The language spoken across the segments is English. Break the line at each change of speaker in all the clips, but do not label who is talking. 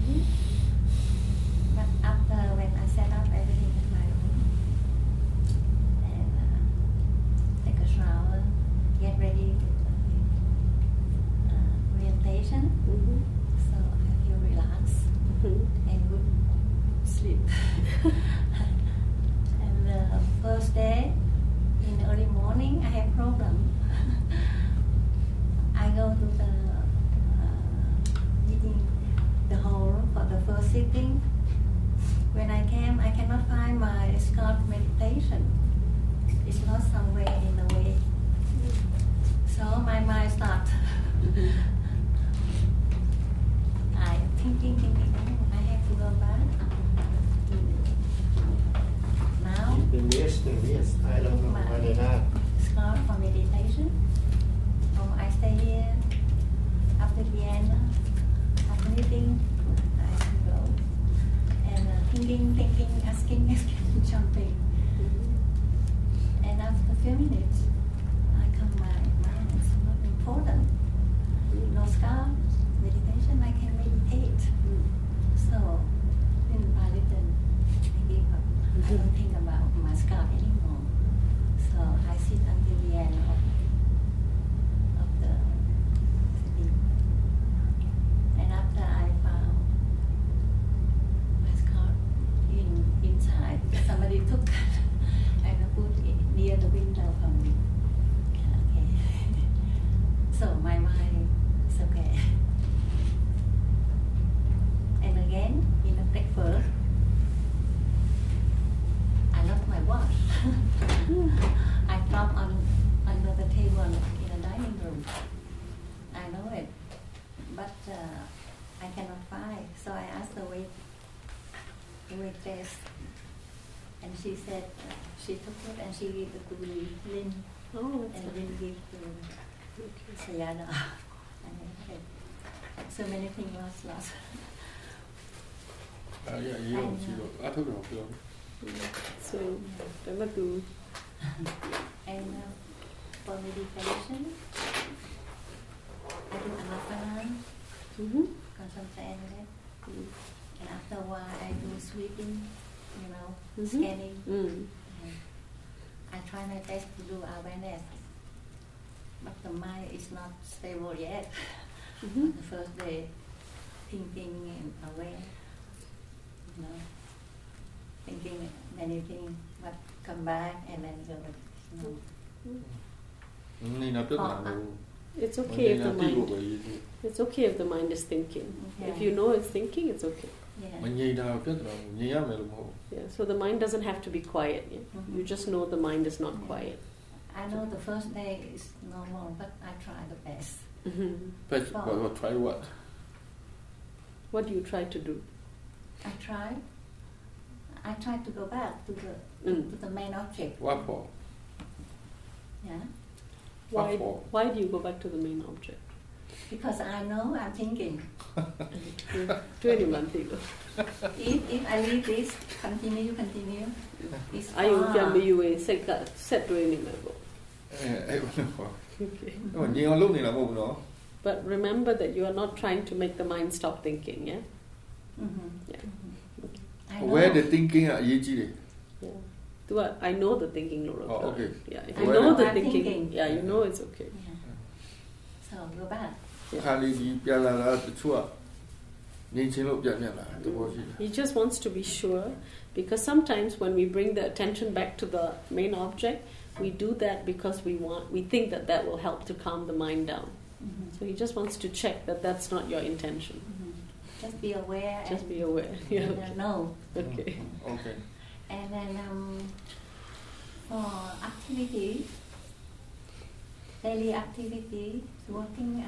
But after when I set up everything in my room and take a shower, get ready with orientation, so I feel relaxed and good sleep. And the first day, in the early morning, I have problem. I go to the meeting, the hall for the first sitting. When I came, I cannot find my Scott meditation. It's lost somewhere in the way. So my mind starts. I thinking, I have to go back. Now,
the miss. I don't know why they're not.
Scott for meditation. I stay here after Vienna, after meeting, I can go. And thinking, asking, jumping. And after a few minutes, I come back, it's not important. No Scott meditation, I can meditate. So, in Balitan, I give up. I don't think about my Scott anymore. So I sit until the end of the sitting. And after I found my Scott inside, somebody took and put it near the window for me. Okay. So my mind is okay. And again, in the breakfast, I lost my watch. I dropped under the table in the dining room. I know it, but I cannot find. So I asked the waitress, and she said she took it and she gave it to Lynn.
Oh,
and Lynn gave to Sayada. So many things lost.
So never do.
And for meditation, I do anapana, concentrate. And after a while, I do sweeping, scanning. I try my best to do awareness, but the mind is not stable yet. On the first day, thinking and aware, thinking many things, but come back and then go.
It's okay if the mind. It's okay if the mind is thinking.
Okay.
If you know it's thinking, it's okay.
Yeah.
Yeah. So the mind doesn't have to be quiet. Yeah? You just know the mind is not quiet.
I know the first day is normal, but I try the best.
Try what?
What do you try to do?
I try to go back to the main object.
What for?
Yeah.
Why do you go back to the main object?
Because I know I'm thinking. If I leave this, continue, it's far.
Set to any level. Okay. But remember that you are not trying to make the mind stop thinking, yeah? Yeah.
Okay.
Where the thinking are
Yeah. I know the thinking, Laura.
Oh, okay.
Yeah, if you know the thinking,
thinking,
yeah, you know it's okay.
Yeah. So go back.
He just wants to be sure, because sometimes when we bring the attention back to the main object, we do that because we think that will help to calm the mind down. So he just wants to check that that's not your intention.
Just be aware.
Just be aware. Yeah.
No.
Okay.
Okay.
And then for activity, daily activity, working,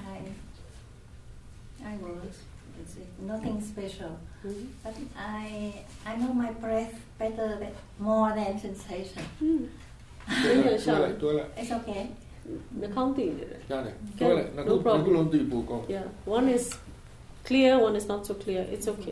I work. It's nothing special. But I know my breath better, more than sensation. It's okay.
The counting.
No problem.
Yeah. One is clear, one is not so clear. It's okay.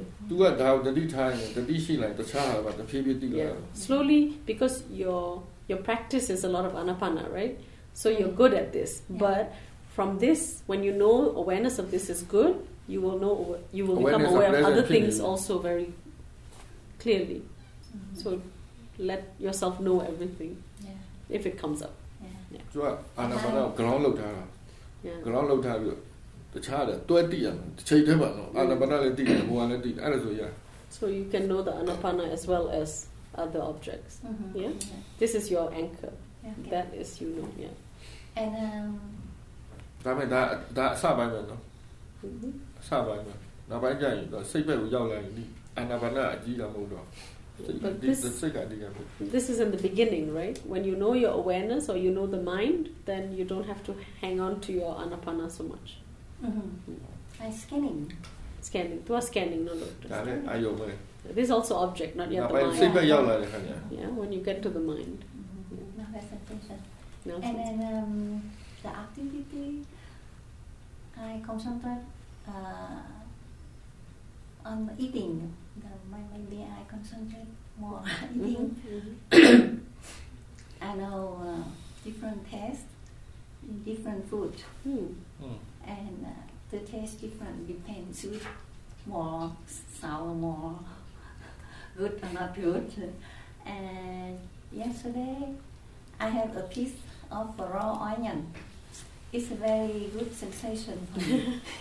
Yeah. Slowly, because your practice is a lot of anapana, right? So you're good at this. Yeah. But from this, when you know awareness of this is good, you will know, you will
Awareness
become aware
of
of other
present
things
feeling.
also very clearly. So let yourself know everything
Yeah.
if it comes up.
Yeah.
သူကအာနာပါနကို ground လုပ်ထားတာ
Yeah.
ground လုပ်ထားပြီးတော့တခြားတယ်တွဲတည်ရမယ်တစ်ချိန်တည်းပါနော်အာနာပါနလည်းတည်တယ်ဘဝလည်းတည်တယ်အဲ့ဒါဆိုရ
So you can know the anapana as well as other objects. Yeah? This is your anchor.
Okay.
That is, you know, yeah.
And
ဒါပေမဲ့ဒါအစပိုင်းပဲနော်
Mhm.
အစပိုင်းပဲနောက်ပိုင်းကျရင်တော့စိတ်ဘက်ကိုရောက်လာရင်ဒီအာနာပါနအကြီးကမဟုတ်တော့
But
ဒီစိတ်ကအကြီးကမဟုတ်
this is in the beginning, right? When you know your awareness or you know the mind, then you don't have to hang on to your anapana so much.
I scanning.
Scanning. To a scanning, no doctor.
ဒါလည်းအာယုံပဲ
This is also object, not
နောက်
yet
ပိုင်း
the
စိတ်
mind.
ဘက်ရောက်လာတဲ့ခါကျရင်
Yeah, when you get to the mind.
Now presentation.
Now
And then the activity, I concentrate on eating. Maybe I concentrate more on eating. I know different taste in different food, and the taste different depends sweet, more sour, more good or not good. And yesterday I have a piece of raw onion. It's a very good sensation for me.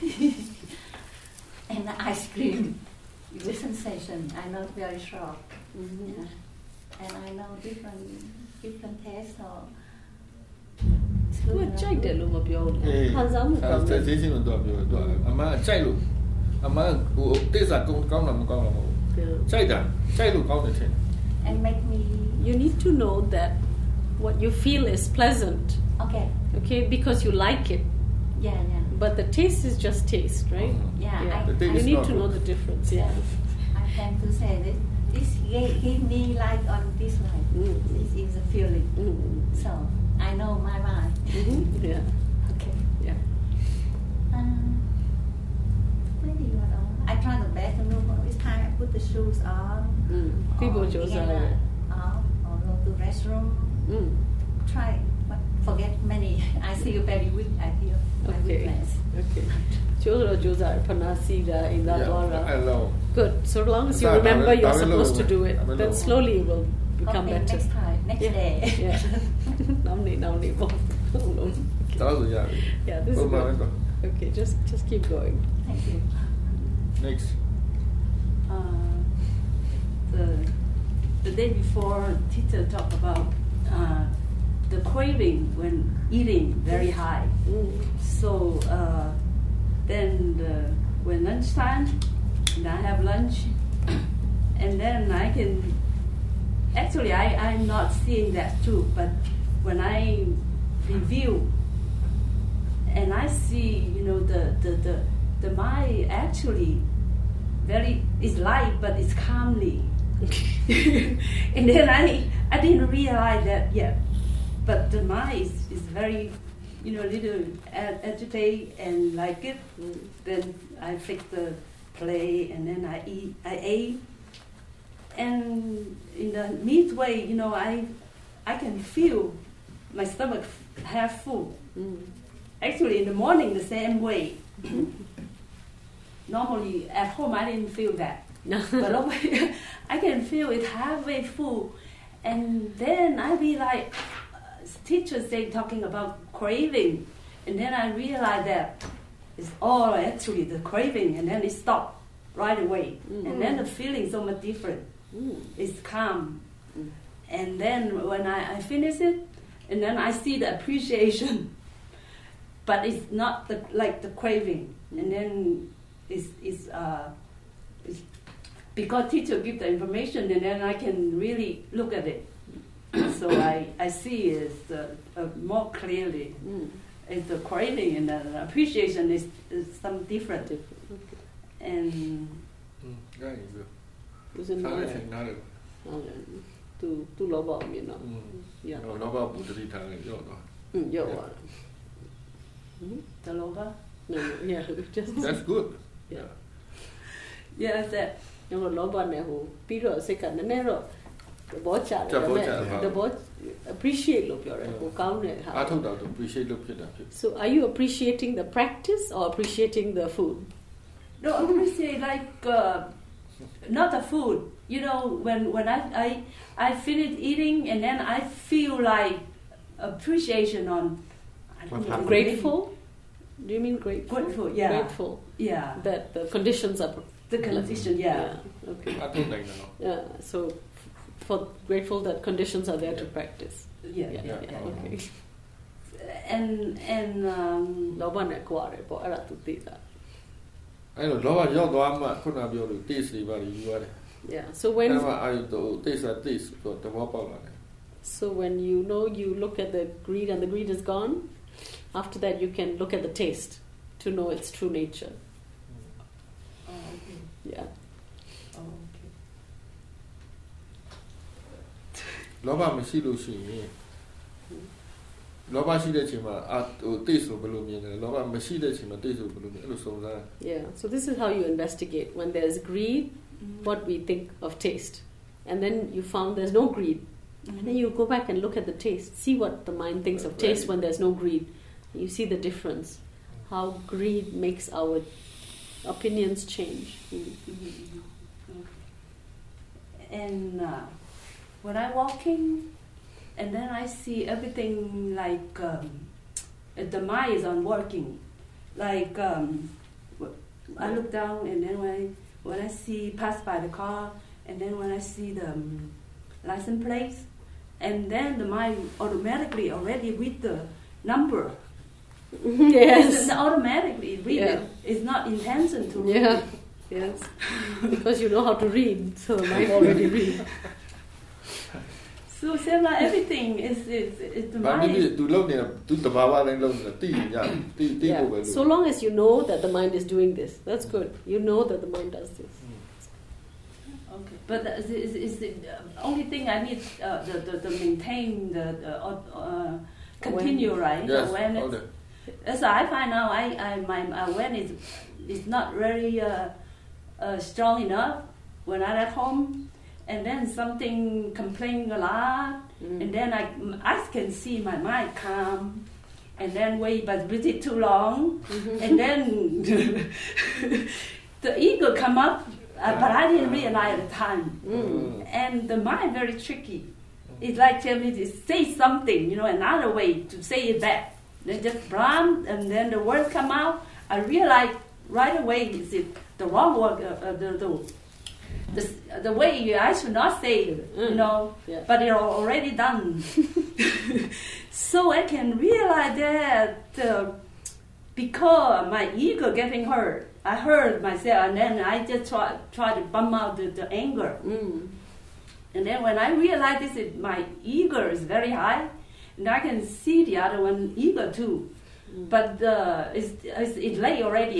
And the ice cream, good sensation. I know very sharp. Yeah. And I know different taste. Or it's
သူ
good
ကကြိုက်တယ်လို့မပြောဘူး
အေး
ခံစားမှုကောင်းတယ်
စိတ်ချင်းတော့ပြောတော့အမှန်ကြိုက်လို့အမှန်ဟိုတိစ္ဆာကောင်းတာမကောင်းတာမဟုတ်
Yeah.
ကြိုက်လို့ကောင်းတယ်ထင်
and make me
You need to know that what you feel is pleasant,
okay.
okay, because you like it.
Yeah.
But the taste is just taste, right?
Yeah,
The taste
You
is
need
not
to know
good.
the difference. Yeah.
I plan to say this. This give me light on this light. This is a feeling. So I know my mind.
Yeah.
Okay.
Yeah.
Maybe I try the best to move. This time I put the shoes on.
People
or
just
get out, or go to restroom. Try, but forget many. I feel very weak. I feel my
Okay.
weakness.
Okay. Josa Panasida in that
I
aura.
know
Good. So long as you
Start,
remember you're
I will
supposed to
know.
do it,
I will
then
know.
slowly it will become
Okay,
better.
next time, next
Yeah.
day.
Yeah. Now need.
đó rồi dạ
Yeah, this is
Hôm nay
good. Okay, just keep going.
Thank you.
next
The day before, teacher talked about the craving when eating very high. So then when lunchtime, and I have lunch, and then I can. Actually, I'm not seeing that too, but when I review and I see, the mind actually is light, but it's calmly. And then I didn't realize that yet, but the mind is very, little agitated and like it. Then I fix the plate and then I ate. And in the midway, I can feel my stomach half full. Actually, in the morning, the same way. Normally, at home, I didn't feel that. But over here, I can feel it halfway full. And then I be like, teachers say talking about craving. And then I realized that it's all actually the craving. And then it stopped right away. And then the feeling is so much different. It's calm. And then when I finish it, and then I see the appreciation. But it's not like the craving. And then it's because teacher give the information, and then I can really look at it. So I see it more clearly. It's the craving and the appreciation is some different. And
cái gì được
Isn't
sao lại
it?
thành ra được
Tu lo bỏ miệng nó. Yeah.
nó vào một cái thằng này rồi
Yeah.
the lover.
No, yeah, just
that's good
yeah.
Yes, that.
Nhưng mà lo bỏ này hồ pi rồi sẽ cả nên rồi. Bỏ trả
Trả bỏ
rồi.
trả vào.
The bỏ appreciate lo biểu rồi. Hồ cao này
à
hả?
thôi đâu tôi appreciate lúcဖြစ်đó
So are you appreciating the practice or appreciating the food?
No, appreciate like not the food. You know, when I finish eating and then I feel like appreciation on. I don't know,
Grateful? Do you mean grateful?
Grateful, yeah.
Grateful
Yeah.
that the conditions are.
The condition, yeah.
Okay.
အထုတ်နိုင်တယ်နော်
Yeah. So for grateful that conditions are there to practice.
Yeah.
Okay.
And
လောဘနဲ့ကြွားတယ်ပေါ့အဲ့ဒါသူသိတာ
အဲ့လိုလောဘရောက်သွားမှခုနပြောလို့ taste တွေပါယူရတယ်
Yeah. So
အဲ့
when
မှာအာရုံတော့ taste ဆို taste ဆိုတော့ဘောပေါက်လာတယ်
So when you know you look at the greed and the greed is gone, after that you can look at the taste to know its true nature.
okay.
Yeah.
Okay.
လောဘမရှိလို့ရှိရင်လောဘရှိတဲ့အချိန်မှာtaste ကိုဘယ်လိုမြင်လဲလောဘမရှိတဲ့အချိန်မှာ taste ကိုဘယ်လိုမြင်အဲ့လိုစုံစမ်း
Yeah. So this is how you investigate. When there's greed, what we think of taste. And then you found there's no greed. And then you go back and look at the taste. See what the mind thinks of taste when there's no greed. You see the difference. How greed makes our opinions change.
And when I'm walking, and then I see everything like the mind is on working. Like I look down, and then when I see pass by the car, and then when I see the license plates, and then the mind automatically already read the number.
Yes.
It's automatically read it. It's not intention to read
Yeah.
it.
Yes. Because you know how to read, so the mind already read.
So same like everything is the
ဘာဖြစ်ဖြစ်
mind.
तू လုံနေတာ तू တဘာဝတိုင်းလုံနေတာသိရင်ရတယ်သိဖို့ပဲ
So long as you know that the mind is doing this, that's good. You know that the mind does this.
Okay, but is the only thing I need the maintain the continue right
Yes,
awareness.
all that.
So I find out my awareness is not very strong enough when I'm at home, and then something complain a lot, and then I can see my mind calm, and then wait but visit too long, and then the ego come up, but I didn't realize at the time, and the mind very tricky. It's like tell me to say something, another way to say it back. Then just blam, and then the words come out. I realize right away is it the wrong word, the way I should not say it,
Yeah.
but it's already done. So I can realize that because my ego getting hurt, I hurt myself, and then I just try to bump out the anger. And then when I realize this, my ego is very high, and I can see the other one ego too. But it's late already.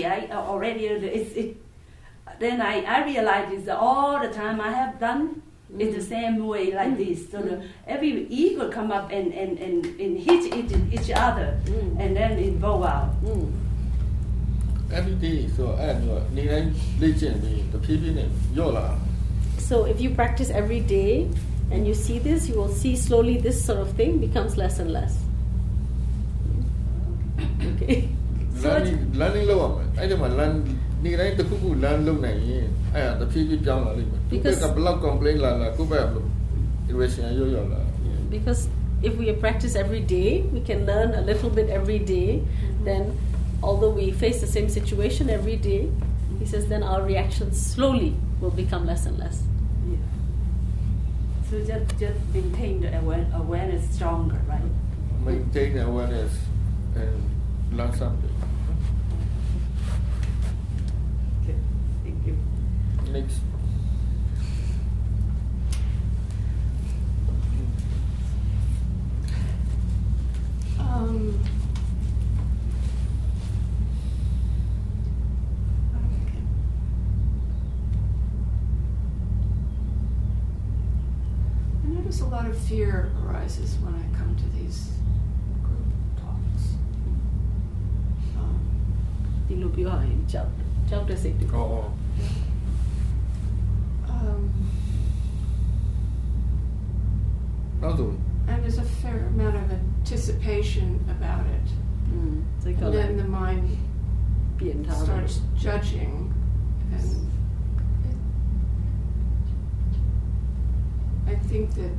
Then I realize it's all the time I have done it's the same way like this. So every ego come up and hit each other, and then it bow out.
every day ဆိုတော့အဲ့မျိုးနေတိုင်းလေ့ကျင့်ပြီးတဖြည်းဖြည်းနဲ့ရော့လာ
So if you practice every day and you see this, you will see slowly this sort of thing becomes less and less. Okay.
learning လုပ်ရမယ်အဲ့ဒီမှာ learn နေတိုင်းတစ်ခုခု learn လုပ်နိုင်ရင်အဲ့ဒါတဖြည်းဖြည်းပြောင်းလာလိမ့်မယ်ဒီကဘလောက် complain လာကိုယ့်ဘက်လို့ irration ရော့လာ
Because if we practice every day, we can learn a little bit every day. Then, although we face the same situation every day, he says then our reactions slowly will become less and less.
Yeah. So just maintain the awareness stronger, right?
maintain awareness and learn something
Okay. Thank you.
next
I notice a lot of fear arises when I come to these group talks.
ဒီလိုပြောရင်ကြောက်တဲ့စိတ်တွေ
နောက်ဆုံး
And there's a fair amount of anticipation about it.
စိတ်က
And
လည်း
then the mind
ပြင်ထားတယ်
starts judging think that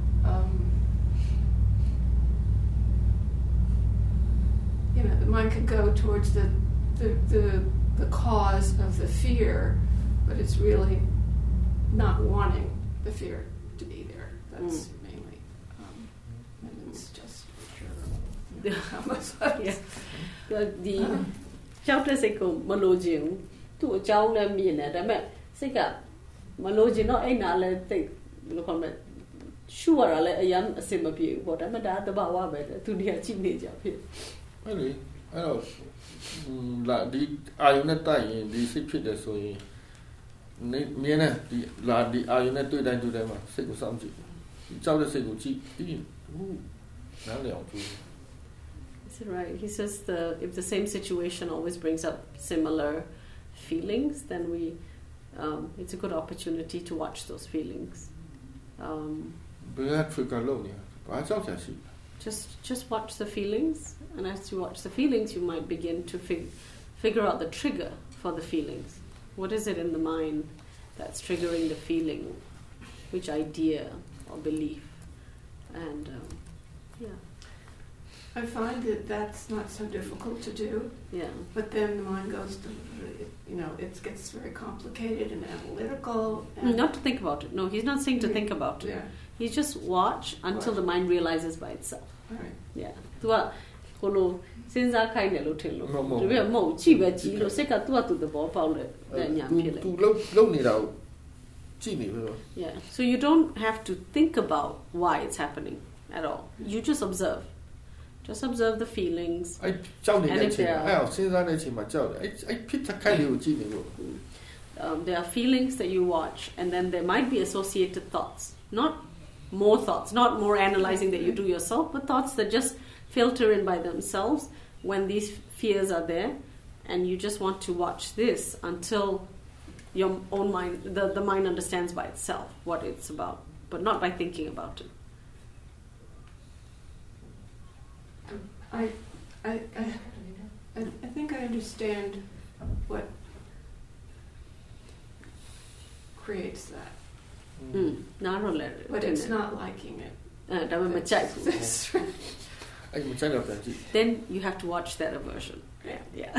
the mind can go towards the cause of the fear, but it's really not wanting the fear to be there. That's mainly, and it's just how much.
The ကြောက်တဲ့စိတ်ကိုမလိုချင်ဘူးသူ့အကြောင်းလည်းမြင်တယ်ဒါပေမဲ့စိတ်ကမလိုချင်တော့အဲ့နာလည်းတိတ်ဘယ်လိုခေါ်မလဲရှူရတာလည်းအရင်အစင်မပြေဘူးပေါ့ဒါပေမဲ့ဒါသဘာဝပဲသူတွေကကြည့်နေကြဖြစ်
အဲ့လေအဲ့တော့လာဒီအာယုနဲ့တိုက်ရင်ဒီစိတ်ဖြစ်တယ်ဆိုရင်မြင်တယ်ဒီလာဒီအာယုနဲ့တွေ့တိုင်းမှာစိတ်ကိုစောင့်ကြည့်ကြောက်တဲ့စိတ်ကိုကြည့်ပြီးနားလည်အောင်ကြည့်
That's right. He says if the same situation always brings up similar feelings, then it's a good opportunity to watch those feelings. Just watch the feelings, and as you watch the feelings, you might begin to figure out the trigger for the feelings. What is it in the mind that's triggering the feeling? Which idea or belief? And
I find that that's not so difficult to do.
Yeah.
But then the mind goes to, it gets very complicated and analytical. And
not to think about it. No, he's not saying to think about it.
Yeah.
He's just watch until the mind realizes by itself.
Right.
Yeah. သူကကိုလိုစဉ်းစားခိုင်းတယ်လို့ထင်လို့တကယ်မဟုတ်ကြည့်ပဲကြည့်လို့စိတ်ကသူ့အတူသဘောပေါက်တဲ့ညာဖြစ်လေ
သူလုံနေတာကိုကြည့်နေပဲ
Yeah. So you don't have to think about why it's happening at all. You just observe. Just observe the feelings.
အဲ့ကြောက်နေတဲ့အချိန်အဲ့စဉ်းစားတဲ့အချိန်မှာကြောက်တယ်အဲ့ဖြစ်တဲ့ခိုက်လေးကိုကြည့်နေလို့
there are feelings that you watch and then there might be associated thoughts. Not more thoughts, not more analyzing that you do yourself, but thoughts that just filter in by themselves when these fears are there, and you just want to watch this until your own mind, the mind understands by itself what it's about, but not by thinking about it.
I think I understand what creates that. But it's not liking it. That's right.
Then you have to watch that aversion. Yeah.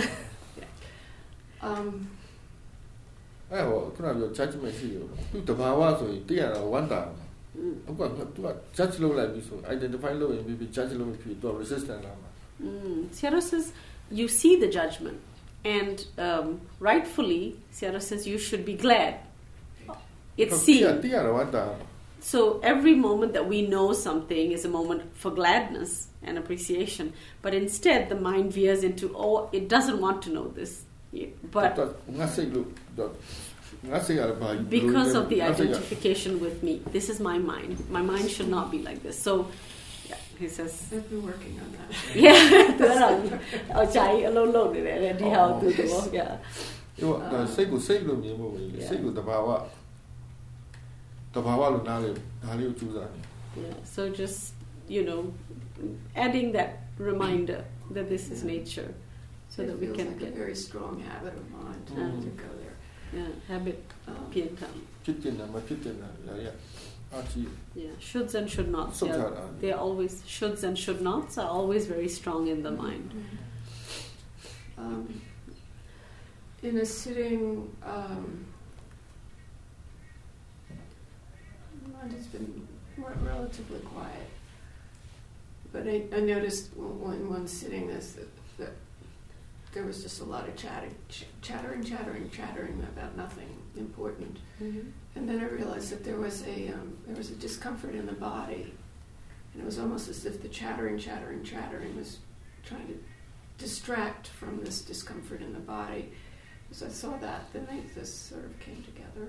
ခုနက judgment ရှိတယ်သူတဘာဝဆိုရင်သိရတာဝမ်းတာဟုတ်ကဲ့သူက judge လုပ်လိုက်ပြီဆို identify လုပ်ရင်ပြီး judge လုပ်ပြီသူ resistant လာမှာ
Seattle says you see the judgment and rightfully Seattle says you should be glad it's seen so every moment that we know something is a moment for gladness and appreciation but instead the mind veers into it doesn't want to know this but because of the identification with me this is my mind should not be like this so yeah he says
I've been working on that
yeah အကြိုက်အလုံးလုံးနေတယ်ဒီဟာကိုသူတော့ yeah
စိတ်ကိုမြင်ဖို့ပဲစိတ်ကိုတဘာဝလို့နားလေဒါလေးကိုကြိုးစားနေ
yeah so just adding that reminder that this is nature so that we can
get a very strong habit of mind to go there
yeah habit ပြင်ထား
ဖြစ်တင်တာမဖြစ်တင်တာ
yeah shoulds and should nots they're always shoulds and should nots are always very strong in the mind
in a sitting it's been relatively quiet but I noticed when one sitting that there was just a lot of chattering about nothing important and then I realized that there was a discomfort in the body and it was almost as if the chattering was trying to distract from this discomfort in the body as I saw that then this sort of came together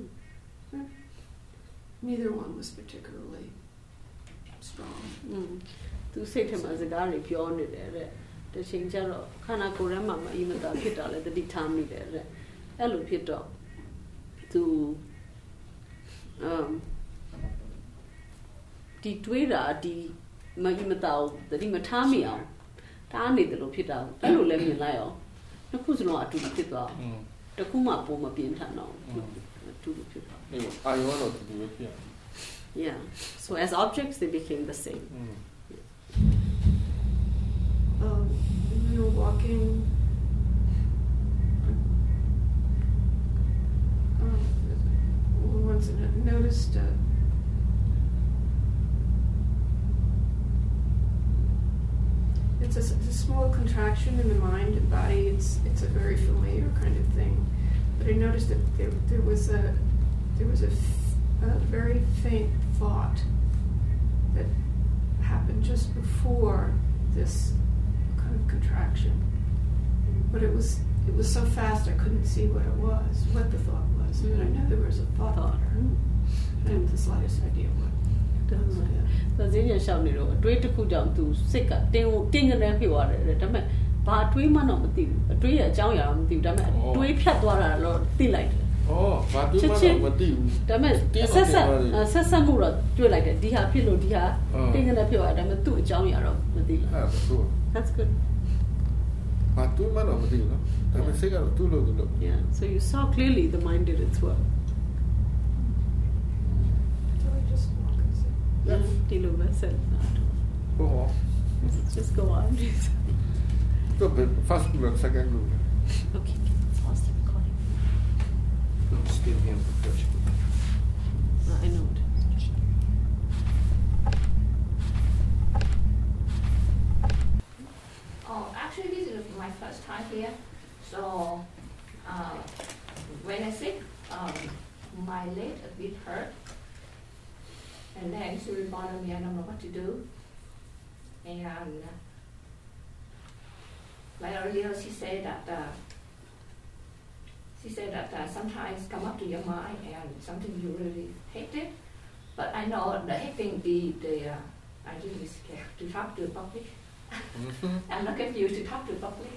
neither one was particularly strong
သူစိတ်ထဲမှာစကားတွေပြောနေတယ်တဲ့တချိန်ကျတော့ခန္ဓာကိုယ်ထဲမှာမအီမတာဖြစ်တာလဲတတိထားမိတယ်တဲ့အဲ့လိုဖြစ်တော့သူဒီတွေးတာဒီမအီမတာကိုတတိမထားမိအောင်တားနေတယ်လို့ဖြစ်တာအဲ့လိုလဲမြင်လိုက်အောင်တစ်ခုစလုံးအတူတူဖြစ်သွားတစ်ခုမှပုံမပြင်းထန်တော့အတူတူဖြစ်သွား
အေးအာယောတော့တူတူပဲဖြစ်
Yeah. So as objects, they became the same.
We were walking. Once and I noticed. It's a small contraction in the mind and body. It's a very familiar kind of thing, but I noticed that there was a very faint thought that happened just before this kind of contraction. But it was so fast I couldn't see what the thought was. But I know there was a thought. I didn't have the slightest idea what.
ဒါဇင်းရရှောင်းနေတော့အတွေးတစ်ခုကြောင့်သူစိတ်ကတင်းတင်းကနေဖြစ်သွားတယ်ဒါပေမဲ့ဘာအတွေးမှတော့မသိဘူးအတွေးရဲ့အကြောင်းအရာတော့မသိဘူးဒါပေမဲ့အတွေးဖြတ်သွားတာတော့သိလိုက်တယ်
ဘာတွေးမှတော့မသိဘူး
ဒါပေမဲ့ဆက်မှုတော့တွေ့လိုက်တယ်ဒီဟာဖြစ်လို့ဒီဟာတင်းကနေဖြစ်သွားတယ်ဒါပေမဲ့သူ့အကြောင်းအရာတော့မသိဘူး That's good
ဘာတွေးမှတော့မသိဘူးနော်ဒါပေမဲ့စိတ်ကတော့သူ့လို့
Yeah so you saw clearly the mind did its work Just go on.
First group, second group.
Okay, pause the recording.
Still here for first group.
I know it.
Actually, this is my first time here. So, when I sit, my leg a bit hurt. And then she will bother me, I don't know what to do. And like earlier, she said that sometimes come up to your mind and something you really hate it. But I know the hating I really scared to talk to the public. I'm not confused to talk to the public.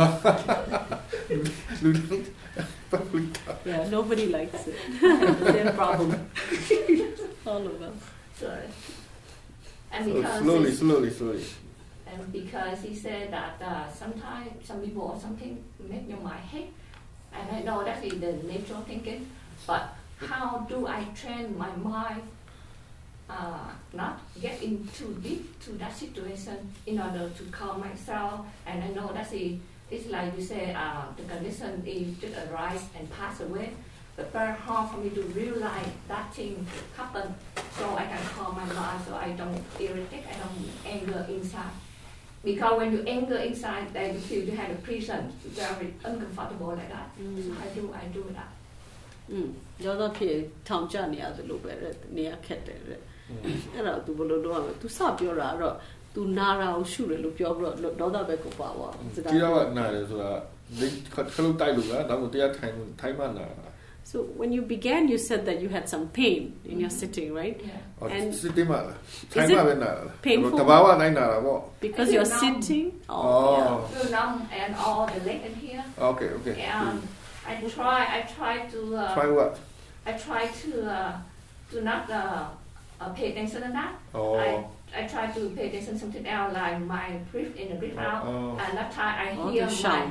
Yeah, nobody likes it. Their problem. All of us.
Sorry. And
so
because
slowly.
And because he said that sometimes some people or something make your mind hate, and I know that is the natural thinking. But how do I train my mind not get into deep to that situation in order to calm myself? And I know that it's like you say the condition is just arise and pass away. But very hard for me to realize that thing happened, so I can calm my mind, so I don't irritate, I don't anger inside. Because when you anger inside, then you feel you have a prison, very uncomfortable like that. So I do that.
ရောတော့ဖြစ်ထောင်ကျနေရတယ်လို့ပဲနေရာခက်တယ်အဲ့တော့ तू ဘယ်လိုလုပ်ရမလဲ तू စပြောတာတော့ तू နာတာကိုရှုတယ်လို့ပြောပြီးတော့ဒေါသပဲကိုပါသွားစကား
ကြီးတော့နာတယ်ဆိုတာခလုတ်တိုက်လို့လားဒါမှမဟုတ်တရားထိုင်မှနာ
So when you began, you said that you had some pain in your sitting, right?
Yeah.
And
sitting
painful? Because you're sitting?
Yeah. Feel numb and all the leg in here.
Okay.
And I try to...
try what?
I try to not pay attention to that. I try to pay attention to something else, like my breath in and breath out. And that time I hear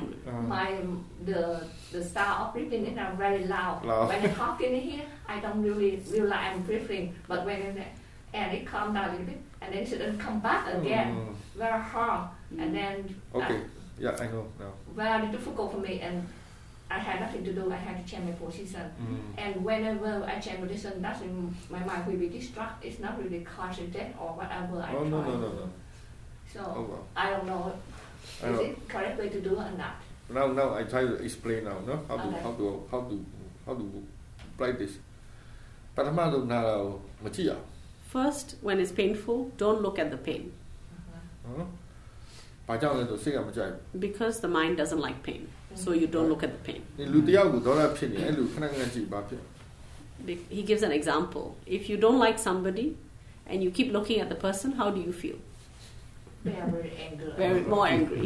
the style of breathing is very loud. When I talk in here, I don't really realize I'm breathing. But when it calms down a little bit, and then it come back again, very hard. And then
I know now.
Very difficult for me, and I had nothing to do. I had to change my position. And whenever I change position, that's when my mind will be distracted. It's not really concentrated or whatever I try.
No.
So I don't know. Is it correct way to do it or not?
Now I try to explain now, no? How to practice.
First, when it's painful, don't look at the pain. Because the mind doesn't like pain. So you don't look at the pain. He gives an example. If you don't like somebody and you keep looking at the person, how do you feel?
Very angry.
More angry.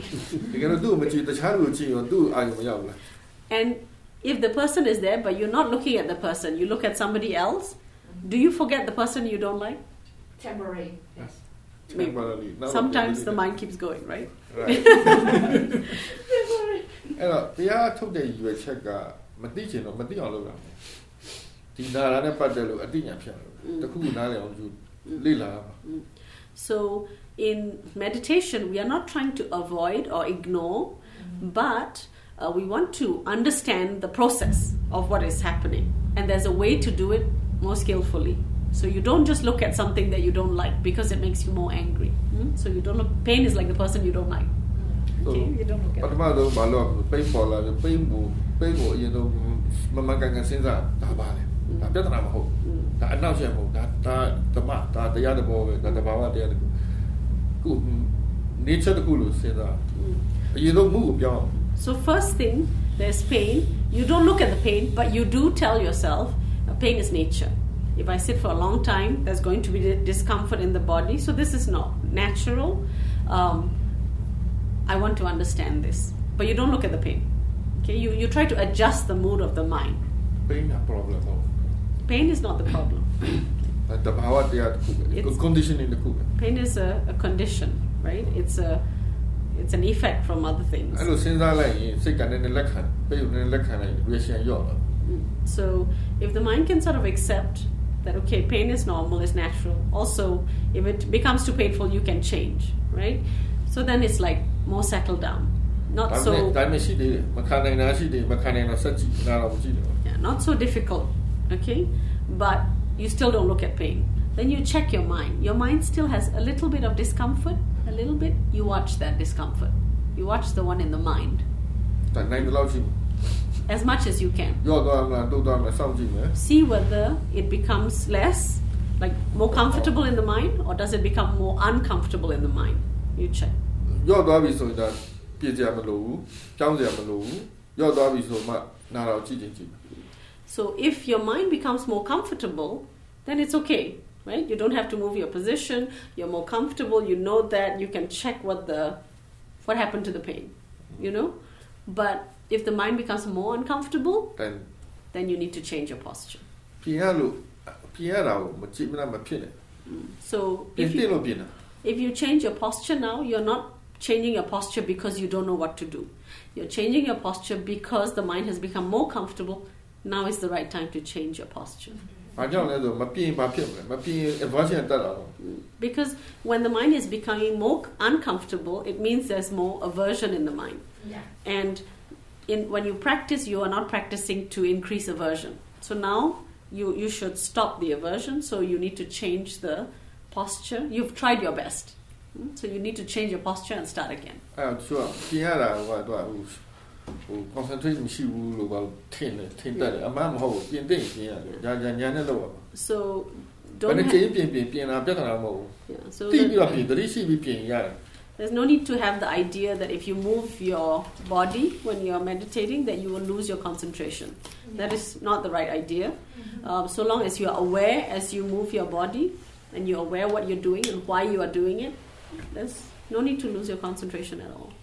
And if the person is there but you're not looking at the person, you look at somebody else, do you forget the person you don't like?
Temporary, yes.
Sometimes the mind keeps going, right?
အဲ့တော့တရားထုတ်တဲ့ရွယ်ချက်ကမသိချင်တော့မသိအောင်လုပ်ရမယ်ဒီနာလာနဲ့ပတ်သက်လို့အသိဉာဏ်ဖြစ်တယ်တခုနားလည်အောင်ယူလေ့လာပါ
So in meditation, we are not trying to avoid or ignore, but we want to understand the process of what is happening. And there's a way to do it more skillfully. So you don't just look at something that you don't like because it makes you more angry. So you don't look, pain is like the person you don't like. Okay, you don't look at
ပထမဆုံးဘာလို့ပိတ်ပေါ်လာတယ်ပိတ်ကိုအရင်ဆုံးမမကန်ကန်စဉ်းစားဒါပါလေဒါပြဿနာမဟုတ်ဒါအနောက်ချက်မဟုတ်ဒါဓမ္မဒါတရားတဘောပဲဒါတဘာဝတရားတခုခု nature တခုလို့စဉ်းစားအရင်ဆုံးမှုကိုပြောင်း
So first thing, there's pain. You don't look at the pain, but you do tell yourself, pain is nature. If I sit for a long time, there's going to be discomfort in the body. So this is not natural. I want to understand this. But you don't look at the pain. Okay, you try to adjust the mood of the mind.
pain က problem မဟုတ်
Pain is not the problem.
ဒါတဘာဝတရားတခုပဲ conditioning တခုပဲ
Pain is a condition, right? It's an effect from other things.
အဲ့လိုစဉ်းစားလိုက်ရင်စိတ်ကလည်းလက်ခံပိတ်ကိုလည်းလက်ခံလိုက် reaction ရော့လာ
So if the mind can sort of accept that, okay, pain is normal, is natural. Also, if it becomes too painful, you can change, right? So then it's like more settled down. Not so,
ဒါမှရှိသေးတယ်မခံနိုင်တာရှိသေးမခံနိုင်တော့ဆက်ကြည့်နားတော့မကြည့်တော့
yeah, not so difficult, okay? But you still don't look at pain. Then you check your mind. Your mind still has a little bit of discomfort, a little bit. You watch that discomfort. You watch the one in the mind
ဒါနိုင်တယ်လို့ရှိ
as much as you can.
ရော့သွားမလားတိုးသွားမလားစောင့်ကြည့်မယ်
See whether it becomes less, like more comfortable in the mind, or does it become more uncomfortable in the mind. You check.
ရော့သွားပြီဆိုရင်ဒါပြည့်စရာမလိုဘူးကြောင်းစရာမလိုဘူးရော့သွားပြီဆိုမှနားတော့ကြည့်ကြည့်
So if your mind becomes more comfortable, then it's okay, right? You don't have to move your position. You're more comfortable. You know that you can check what happened to the pain, you know. But if the mind becomes more uncomfortable, then you need to change your posture.
ပြင်ရလို့ပြင်ရတာကိုမကြည့်မလားမဖြစ်နဲ့
So
ပြင်တင်လို့ပြင်တာ
if you change your posture now, you're not changing your posture because you don't know what to do. You're changing your posture because the mind has become more comfortable. Now is the right time to change your posture.
ဘာကြောင့်လဲဆိုမပြင်ဘာဖြစ်မလဲမပြင် aversion တက်လာတော့
Because when the mind is becoming more uncomfortable, it means there's more aversion in the mind.
Yeah.
And when you practice, you are not practicing to increase aversion. So now you should stop the aversion. So you need to change the posture. You've tried your best. So you need to change your posture and start again.
အဲ့တော့ပြင်ရတာကတော့ဟို concentrate မရှိဘူးလို့ပြောထင်တယ်ထင်တတ်တယ်အမှန်မဟုတ်ဘူးပြင်တင်ပြင်ရတယ်ညာနဲ့လောက်ပါ
So
ဘယ်
don't
နဲ့
have,
ချင်းပြင်တာပြဿနာမဟုတ်ဘူး
yeah, so
တိပြီး
that-
တော့ပြင်တတိရှိပြီးပြင်ရတယ်
there's no need to have the idea that if you move your body when you're meditating, that you will lose your concentration. That is not the right idea. So long as you are aware as you move your body and you're aware what you're doing and why you are doing it, there's no need to lose your concentration at all.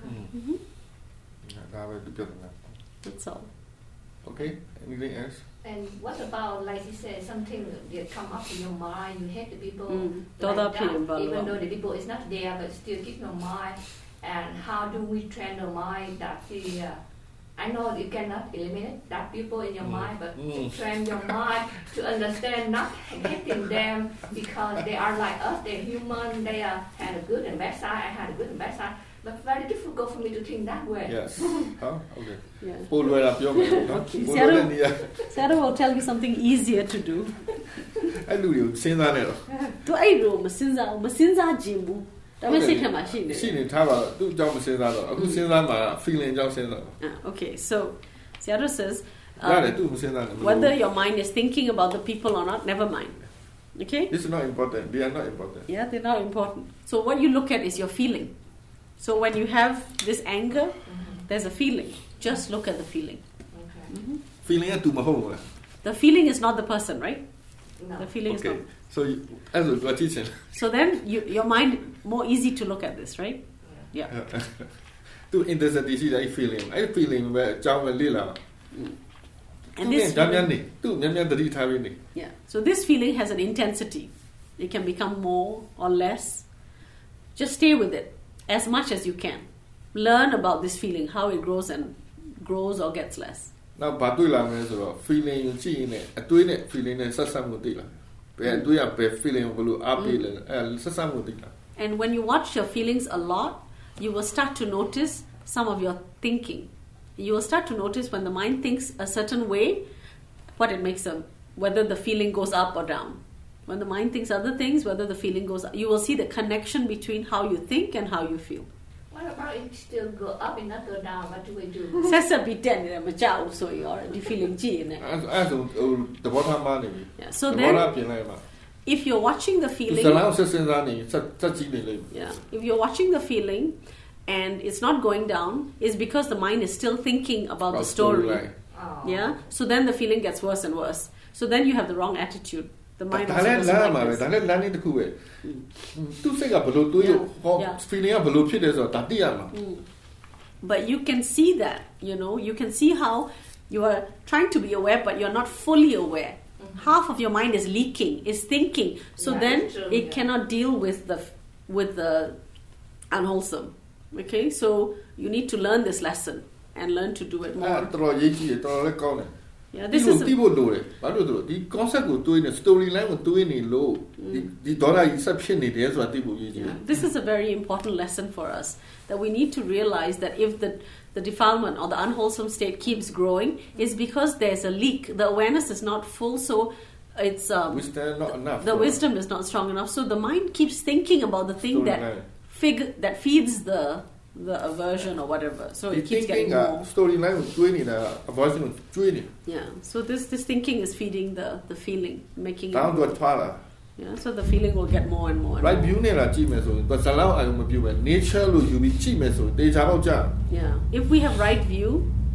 ဒါပဲပြဿနာ
That's all.
Okay anything else
And what about, like you said, something that come up in your mind, you hate the people,
Toda
like that,
pin,
even though the people is not there, but still keep your mind. And how do we train the mind that I know you cannot eliminate that people in your mind, but to train your mind to understand not hating them because they are like us, they're human, they had a good and bad side, I had a good and bad side. But very difficult for me to think that way.
yes ဟော okay
Yeah.
ပို့လွယ်တာပြောမယ်နော်
Okay.
ပို့လွယ်တဲ့နေရာ
Sarah will tell you something easier to do.
အဲ့လူတွေကိုစဉ်းစားနေတော့
To အဲ့လိုမစဉ်းစားခြင်းဘူး။ဒါပေမဲ့စိတ်ထဲမှာရှိနေတယ်
ရှိနေထားပါသူ့အကြောင်းမစဉ်းစားတော့အခုစဉ်းစားမှာ feeling အကြောင်းစဉ်းစား
Okay, so Seattle says,
ရတယ်သူ့မစဉ်းစားနဲ့
whether your mind is thinking about the people or not, never mind. Okay?
this is not important they are not important
Yeah, they're not important. So what you look at is your feeling. So when you have this anger, there's a feeling. Just look at the feeling.
Okay.
feeling ကသူမဟုတ်ဘူးလား
The feeling is not the person, right?
No.
The feeling is
okay
not.
so အဲ့လိုသူကြည့်ချင်
So then your mind more easy to look at this, right? Yeah.
သူ intensity ရှိတဲ့ feeling အဲ့ feeling ပဲအကြောင်းပဲလေ့လာ
And
သူ
this
မြန်မြန်နေသူမြန်မြန်သတိထားပြီးနေ
Yeah. So this feeling has an intensity. It can become more or less. Just stay with it as much as you can. Learn about this feeling, how it grows or gets less.
နောက်ဘာတွေ့လာမလဲဆိုတော့ feeling ကိုကြည့်ရင်အတွေးနဲ့ feeling နဲ့ဆက်ဆက်မှုသိလာဘယ်အတွေးကဘယ် feeling ကိုဘယ်လိုအားပေးလဲဆက်ဆက်မှုသိလာ
And when you watch your feelings a lot, you will start to notice some of your thinking. You will start to notice when the mind thinks a certain way, what it makes whether the feeling goes up or down. When the mind thinks other things, whether the feeling goes up. You will see the connection between how you think and how you feel.
What about if it still go up and not go down? What do we do?
ဆက်ဆက်ပြီးတက်နေတယ်မကြောက်ဘူးဆိုရင်ဒီ feeling ကြည့်နေတယ်
အဲ့ဆိုသဘောထားမှနေပြီ
Yeah, so
သဘော
then
ထားပြင်လိုက်မှာ
if you're watching the
ဒီ
feeling,
ဇလန်းဆက်စင်းစားနေဆက်ကြည့်နေလိမ့်မယ်
yeah, if you're watching the feeling and it's not going down, it's because the mind is still thinking about the story.
Oh.
Yeah, so then the feeling gets worse and worse. So then you have the wrong attitude. The mind
ဒါ
also
လည်း
doesn't
လမ်း
like
မှာပဲ
this.
ဒါလည်းလမ်းနေတစ်ခုပဲသူစိတ်ကဘယ်လိုတွေးလို့
Yeah.
feeling ကဘယ်လိုဖြစ်တယ်ဆိုတော့ဒါသိရမှာ
But you can see that, you can see how you are trying to be aware, but you're not fully aware. Half of your mind is leaking, is thinking. So
Yeah,
then
that's true,
it
yeah.
cannot deal with the unwholesome. Okay, so you need to learn this lesson and learn to do it
အဲ့
more.
တော်တော်ရေးကြည့်တယ်တော်တော်လည်းကောင်းတယ်
Yeah,
ဒီ
this
လို
is
သိဖို့လိုတယ်ဘာလို့လဲဆိုတော့ဒီ concept ကိုတွေးနေ story line ကိုတွေးနေလို့ဒီဒေါ်လာကြီးဆက်ဖြစ်နေတယ်ဆိုတာသိဖို့ရေးကြည့်တယ်
This is a very important lesson for us, that we need to realize that if the defilement or the unwholesome state keeps growing, it's because there's a leak. The awareness is not full, so it's
wisdom not enough
the wisdom is not strong enough. So the mind keeps thinking about the thing
Storyline.
that feeds the aversion or whatever. So
ဒီ
it keeps
thinking
getting
က
more.
story line ကိုတွေးနေတာ avoidance ကိုတွေးနေ
Yeah. So this thinking is feeding the feeling, making
တောင်း
it.
တော့ထွာလာ
Yeah. So the feeling will get more and more. And
right
more.
view နဲ့လာကြည့်မယ်ဆိုရင်သူဇလောင်းအာရုံမပြုတ်ပဲ nature လို့ယူပြီးကြည့်မယ်ဆိုရင်တေချာတော့ကြာ
Yeah. If we have right view,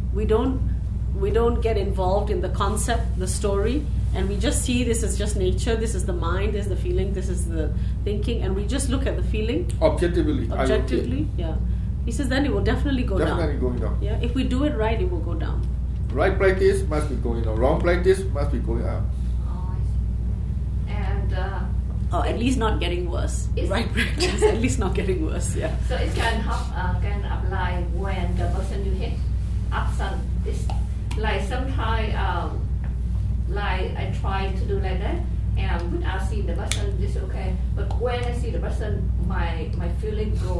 we don't get involved in the concept, the story, and we just see this is just nature, this is the mind, this is the feeling, this is the thinking, and we just look at the feeling
objectively
objectively. Yeah. He says then it will definitely go
definitely
down.
going down
Yeah. If we do it right, it will go down.
right practice must be going down wrong practice must be going up
Oh, I see. And
Or at least not getting worse.
It's-
Right practice, at least not getting worse. Yeah.
so it can help, can apply when the person you hit absent. It's like sometimes, like I try to do like that, and without seeing the person, it's okay. But when I see the person, my feeling go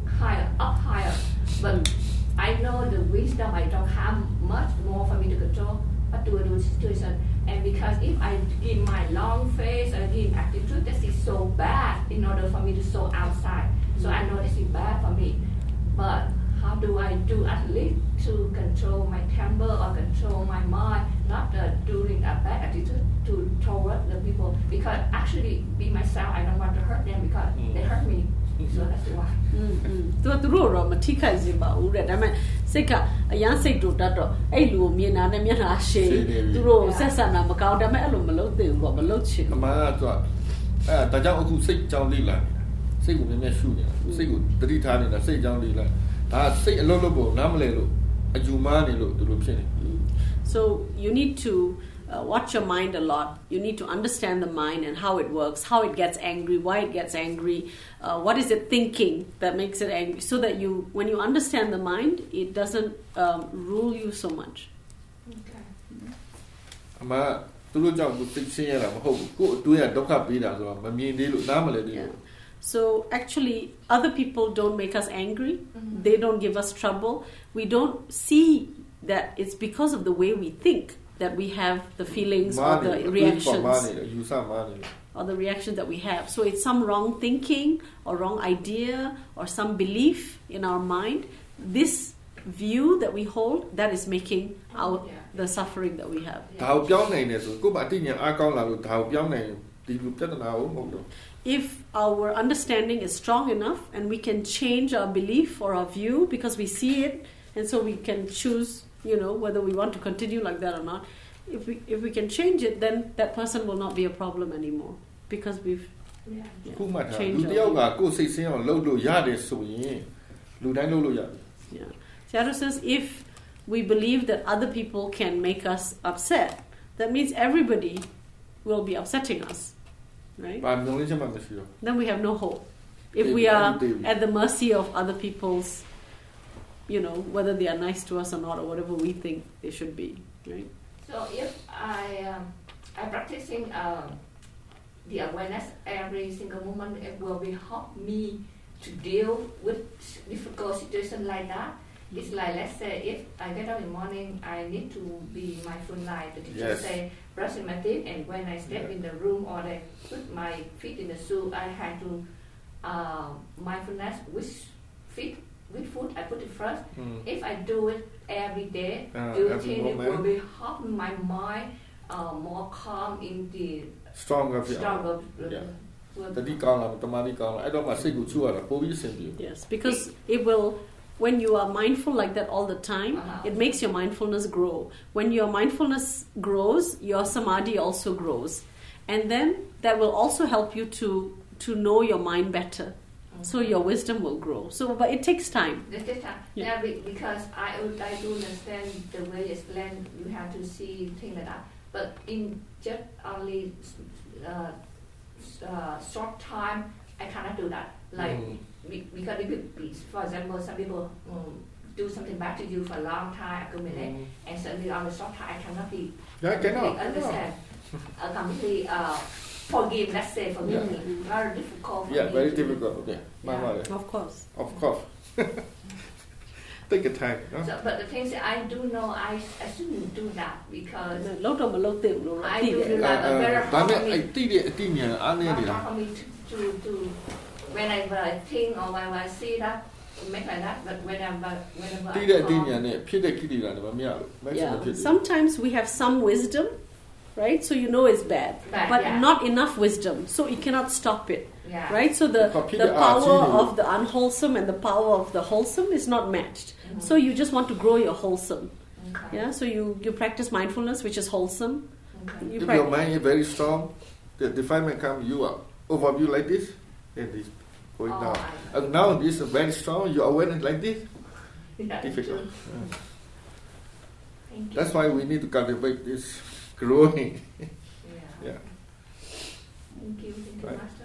higher. But I know the wisdom I don't have much more for me to control what to do in situation. And because if I give my long face or give attitude, this is so bad in order for me to show outside. So I know this is bad for me. But how do I do at least to control my temper or control my mind, not doing a bad attitude toward the people? Because actually, be myself, I don't want to hurt them because they hurt me. So that's why.
သူတို့တော့မထိခိုက်စေပါဘူးတဲ့ဒါပေမဲ့စိတ်ကအရန်စိတ်တူတတ်တော့အဲ့လူကိုမြင်တာနဲ့မျက်နှာရှည်သူတို့ဆက်ဆံတာမကောင်းဒါပေမဲ့အဲ့လိုမလုပ်သင့်ဘူးပေါ့မလုပ်ချင်
အမှန်ကသူကဒါကြောင့်အခုစိတ်ကြောင်းလေးလာနေတာစိတ်ကိုမြဲမြဲရှုနေတာစိတ်ကိုတတိထားနေတာစိတ်ကြောင်းလေးလာဒါစိတ်အလုပ်လုပ်ဖို့နားမလဲလို့အယူမားနေလို့သူတို့ဖြစ်နေ
So you need to watch your mind a lot. You need to understand the mind and how it works, how it gets angry, why it gets angry, what is it thinking that makes it angry, so that when you understand the mind, it doesn't rule you so much.
Okay.
အမှန်သူတို့ကြောင့်ကိုသိချင်းရတာမဟုတ်ဘူးကိုယ်အတွင်းကဒုက္ခပေးတာဆိုတော့မမြင်သေးလို့နားမလဲသေး
Yeah.
ဘူး
So actually, other people don't make us angry. They don't give us trouble. We don't see that it's because of the way we think that we have the feelings or the reactions.
မာနေတယ်ယူဆမာနေတယ်
Or the reaction that we have. So it's some wrong thinking or wrong idea or some belief in our mind. This view that we hold, that is making the suffering that we have.
ဒါကိုပြောင်းနိုင်တယ်ဆိုကိုယ့်မှာအသိဉာဏ်အားကောင်းလာလို့ဒါကိုပြောင်းနိုင်ဒီလိုပြဿနာကိုမဟုတ်တော့
If our understanding is strong enough and we can change our belief or our view because we see it, and so we can choose, whether we want to continue like that or not. If we can change it, then that person will not be a problem anymore because we've
ခုမှထား
changed
လူ
our
တယောက်က
belief.
ကိုယ်စိတ်ဆင်းအောင်လုပ်လို့ရတယ်ဆိုရင်လူတိုင်းလုပ်လို့ရတယ်
Yeah. Sayadaw says if we believe that other people can make us upset, that means everybody will be upsetting us, right?
ဘာမျိုးလေးချက်မှမရှိတော့
Then we have no hope. If
Yeah,
we are
everything.
at the mercy of other people's, whether they are nice to us or not, or whatever we think they should be. right?
So if I practicing the awareness every single moment, it will be help me to deal with difficult situation like that. It's like, let's say if I get up in the morning, I need to be mindful, like the teacher say, brushing my teeth, and when I step in the room or I put my feet in the shoe, I have to mindfulness which foot I put it first. If I do it every day, do you think it will be help my mind more calm in the
stronger.
Yes, because it will. When you are mindful like that all the time, it makes your mindfulness grow. When your mindfulness grows, your samadhi also grows. And then that will also help you to know your mind better. So your wisdom will grow. So, but it takes time.
It takes time. Yeah, because I do understand the way you explain, you have to see things like that. But in just only short time, I cannot do that. Like, because for example, some people do something back to you for a long time, accumulate, and suddenly on the short time, I cannot be understand, completely forgive. Let's say forgive me. Very difficult. For me
very difficult.
Of course.
Take your time.
So, but the things that I do know, I shouldn't do that because I
do
feel like a very hard for me to whenever I think or when I see that, make like that. But whenever
sometimes we have some wisdom, right? So you know it's bad, but not enough wisdom, so you cannot stop it, right? So the power of the unwholesome and the power of the wholesome is not matched. So you just want to grow your wholesome. So you practice mindfulness, which is wholesome.
If your mind is very strong, the defilement comes, you are overview like this, and this going down. And now this is very strong, your awareness like this, difficult. That's why we need to cultivate this growing.
Thank you, Master.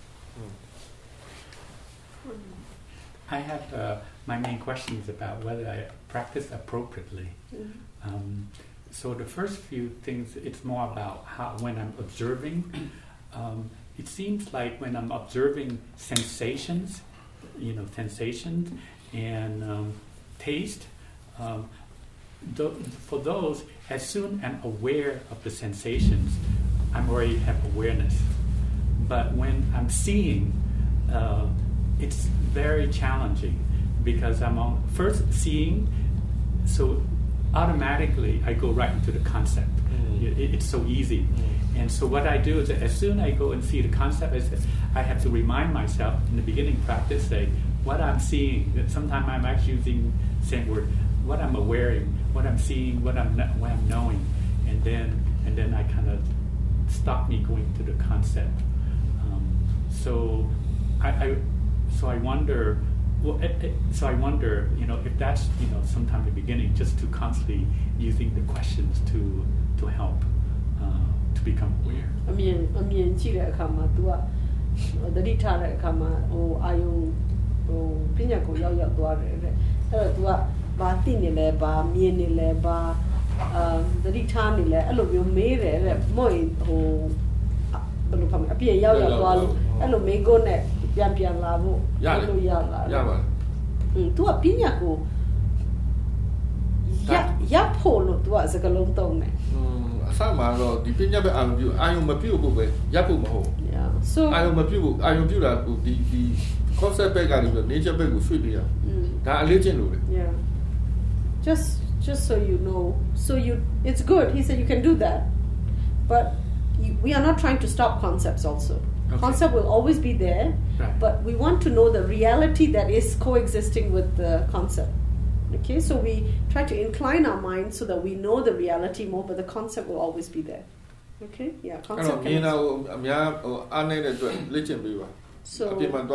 I have my main question is about whether I practice appropriately. So the first few things, it's more about how when I'm observing. It seems like when I'm observing sensations and taste, for those, as soon as I'm aware of the sensations, I'm already have awareness. But when I'm seeing, it's very challenging because I'm first seeing, so automatically I go right into the concept. It's so easy. And so what I do is that as soon as I go and see the concept, I have to remind myself in the beginning practice, say, what I'm seeing. Sometimes I'm actually using the same word, what I'm aware of, what I'm seeing, what I'm knowing. And then I kind of stop me going to the concept. So I wonder, if that's, sometime in the beginning, just to constantly using the questions to help to become aware.
အမြင်ကြည့်တဲ့အခါမှာ तू ကသတိထားတဲ့အခါမှာအာယုံပညာကိုရောက်သွားတယ်တဲ့အဲ့တော့ तू ကဘာသိနေလဲဘာမြင်နေလဲဘာသတိထားနေလဲအဲ့လိုမျိုးမေးတယ်တဲ့မို့ဘယ်လိုဖမ်းအပြည့်ရောက်သွားလို့အဲ့လိုမေးကိုနဲ့ပြန်လာဖို့အဲ့လိုရလာရပါတယ် तू ကပညာကိုရဖို့လို့ तू ကစကားလုံးသုံးတယ်
အစမှာတော့ဒီပညာပဲအာယုံမပြုတ်ဖို့ပဲရပ်ဖို့မဟုတ်
so
အာယုံမပြုတ်ဖို့အာယုံပြုတ်တာကိုဒီ concept ဘက်ကနေပြီး nature ဘက်ကိုဆွေ့ပြရဒါအလေးကျင့်လို့လေ
just so you know it's good he said you can do that but we are not trying to stop concepts also. Concept will always be there, but we want to know the reality that is coexisting with the concept. Okay, so we try to incline our mind so that we know the reality more, but the concept will always be there. Okay, concept. So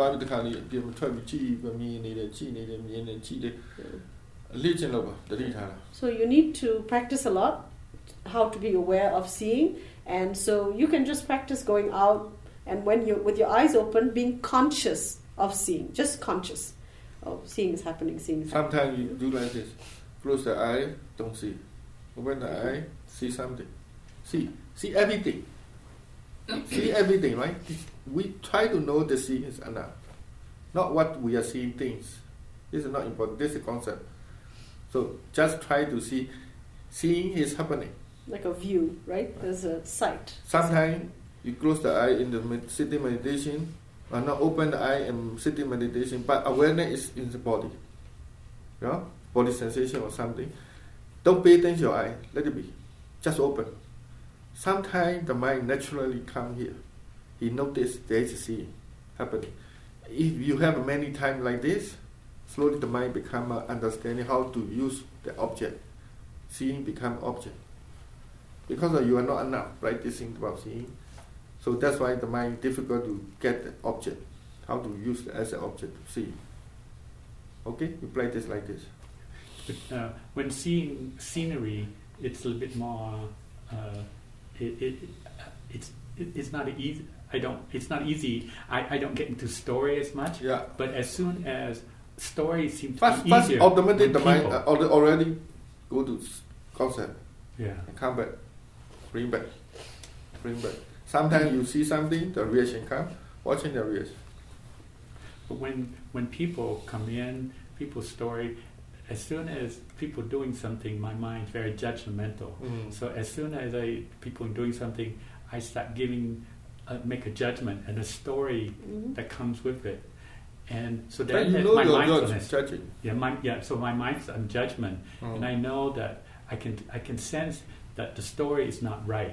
you need to practice a lot how to be aware of seeing, and so you can just practice going out and when you're with your eyes open, being conscious of seeing, just conscious. Seeing is happening.
Sometimes you do like this. Close the eye, don't see. Open the eye, see something. See everything. See everything, right? We try to know the seeing is enough. Not what we are seeing things. This is not important. This is a concept. So just try to see. Seeing is happening.
Like a view, right? There's a sight.
Sometimes you close the eye in the sitting meditation, or not open the eye and sitting meditation, but awareness is in the body. Yeah? Body sensation or something. Don't pay attention to your eye. Let it be. Just open. Sometimes the mind naturally come here. He notice there is seeing happening. If you have many times like this, slowly the mind become understanding how to use the object. Seeing become object. Because you are not enough practicing about seeing. So that's why the mind difficult to get the object. How to use it as an object to see. Okay? You practice like this.
But, when seeing scenery, it's a little bit more. It's not easy. It's not easy. I don't get into story as much.
Yeah.
But as soon as story seems
First,
to be easier,
automatically the
when
mind
people-
already go to concept
yeah.
and come back, bring back. Sometimes you see something, the reaction come, watching the reaction.
But when people come in, people's story, as soon as people doing something, my mind's very judgmental. So as soon as people doing something, I start make a judgment and a story that comes with it. And so
But
then
you know
my
your
mindfulness,
judging.
so my mind's on judgment, and I know that I can sense that the story is not right.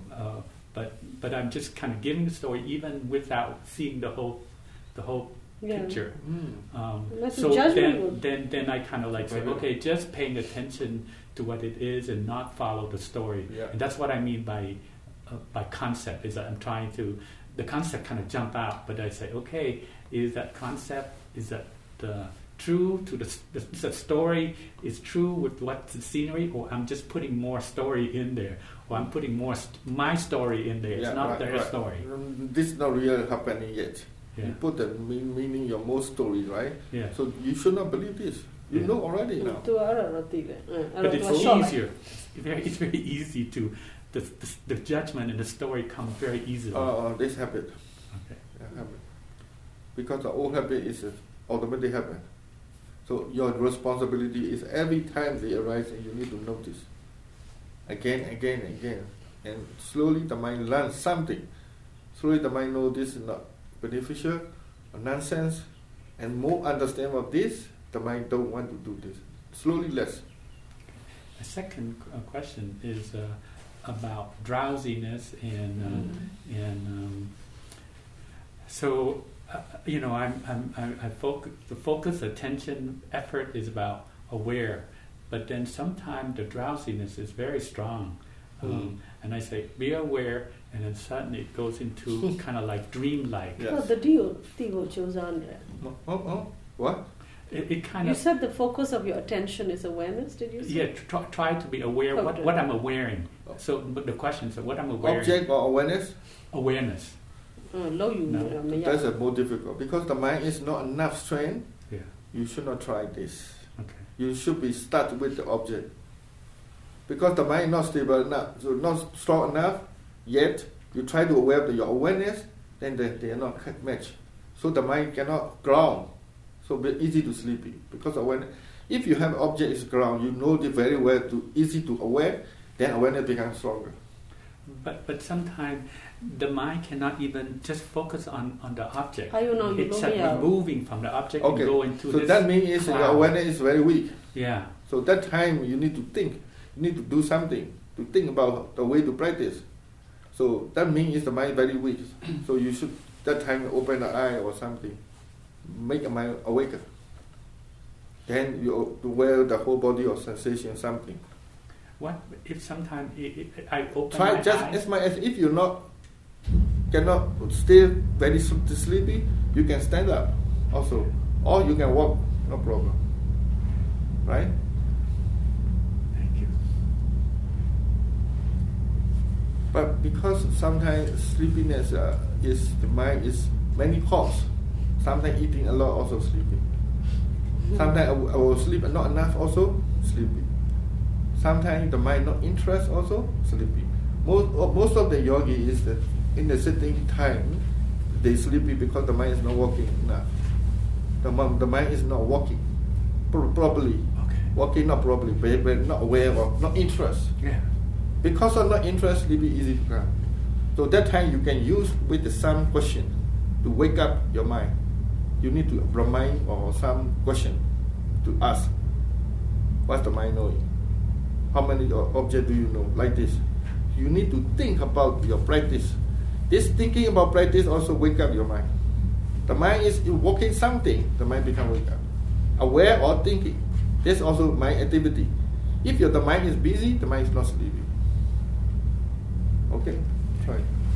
But I'm just kind of giving the story even without seeing the whole picture.
That's
So
a judgment.
then I kind of like say, okay, just paying attention to what it is and not follow the story.
Yeah.
And that's what I mean by concept, is that I'm trying to, the concept kind of jump out, but I say, okay, is that concept, is that true to the story is true with what's the scenery, or I'm just putting more story in there, or I'm putting more my story in there. It's not their story.
This is not really happening yet.
Yeah.
You put the meaning your most story, right?
Yeah.
So you should not believe this. You
Yeah.
know already now.
But it's easier. It's very easy to the judgment and the story come very easily.
This habit.
Okay.
Yeah, habit. Because the old habit is an automatic habit. So your responsibility is every time they arise, you need to notice. Again. And slowly the mind learns something. Slowly the mind knows this is not beneficial or nonsense. And more understand of this, the mind don't want to do this. Slowly less.
The second question is about drowsiness and so the focus, attention, effort is about aware, but then sometimes the drowsiness is very strong, and I say be aware, and then suddenly it goes into kind of like dreamlike.
Yes.
The deal goes on there.
What?
It kind
You
of
said the focus of your attention is awareness, did you say?
yeah. Try to be aware what I'm awareing. So, but the question is what I'm awareing.
Object or awareness?
Awareness.
That's more difficult because the mind is not enough strength.
Yeah.
You should not try this.
Okay.
You should be start with the object. Because the mind not stable enough, so not strong enough yet. You try to aware of your awareness, then they are not matched. So the mind cannot ground. So very easy to sleepy. Because awareness, if you have object is ground, you know it very well, easy to aware, then awareness becomes stronger.
But sometimes the mind cannot even just focus on the object.
How you know you
it's
know
like
me out?
removing from the object
Okay.
and go into
So
this
that means your
cloud.
awareness is very weak.
Yeah.
So that time you need to think. You need to do something to think about the way to practice. So that means the mind very weak. So you should that time open the eye or something, make the mind awaken. Then you aware the whole body or sensation something.
What if sometimes I open
Try
my
just
eyes?
as if you cannot stay very sleepy, you can stand up also, or you can walk, no problem. Right?
Thank you.
But because sometimes sleepiness is the mind is many cause. Sometimes eating a lot also sleepy. Sometimes I will sleep not enough also sleepy. Sometimes the mind not interest also sleepy. Most of the yogi is that in the sitting time they sleepy because the mind is not working enough. The mind is not working properly.
Okay.
Working not properly, but not aware of, not interest.
Yeah.
Because of not interest, sleepy easy to come. So that time you can use with some question to wake up your mind. You need to remind or some question to ask. What's the mind knowing? How many objects do you know? Like this. You need to think about your practice. This thinking about practice also wake up your mind. The mind is working something, the mind become wake up. Aware or thinking. That's also mind activity. If the mind is busy, the mind is not sleepy. Okay, try.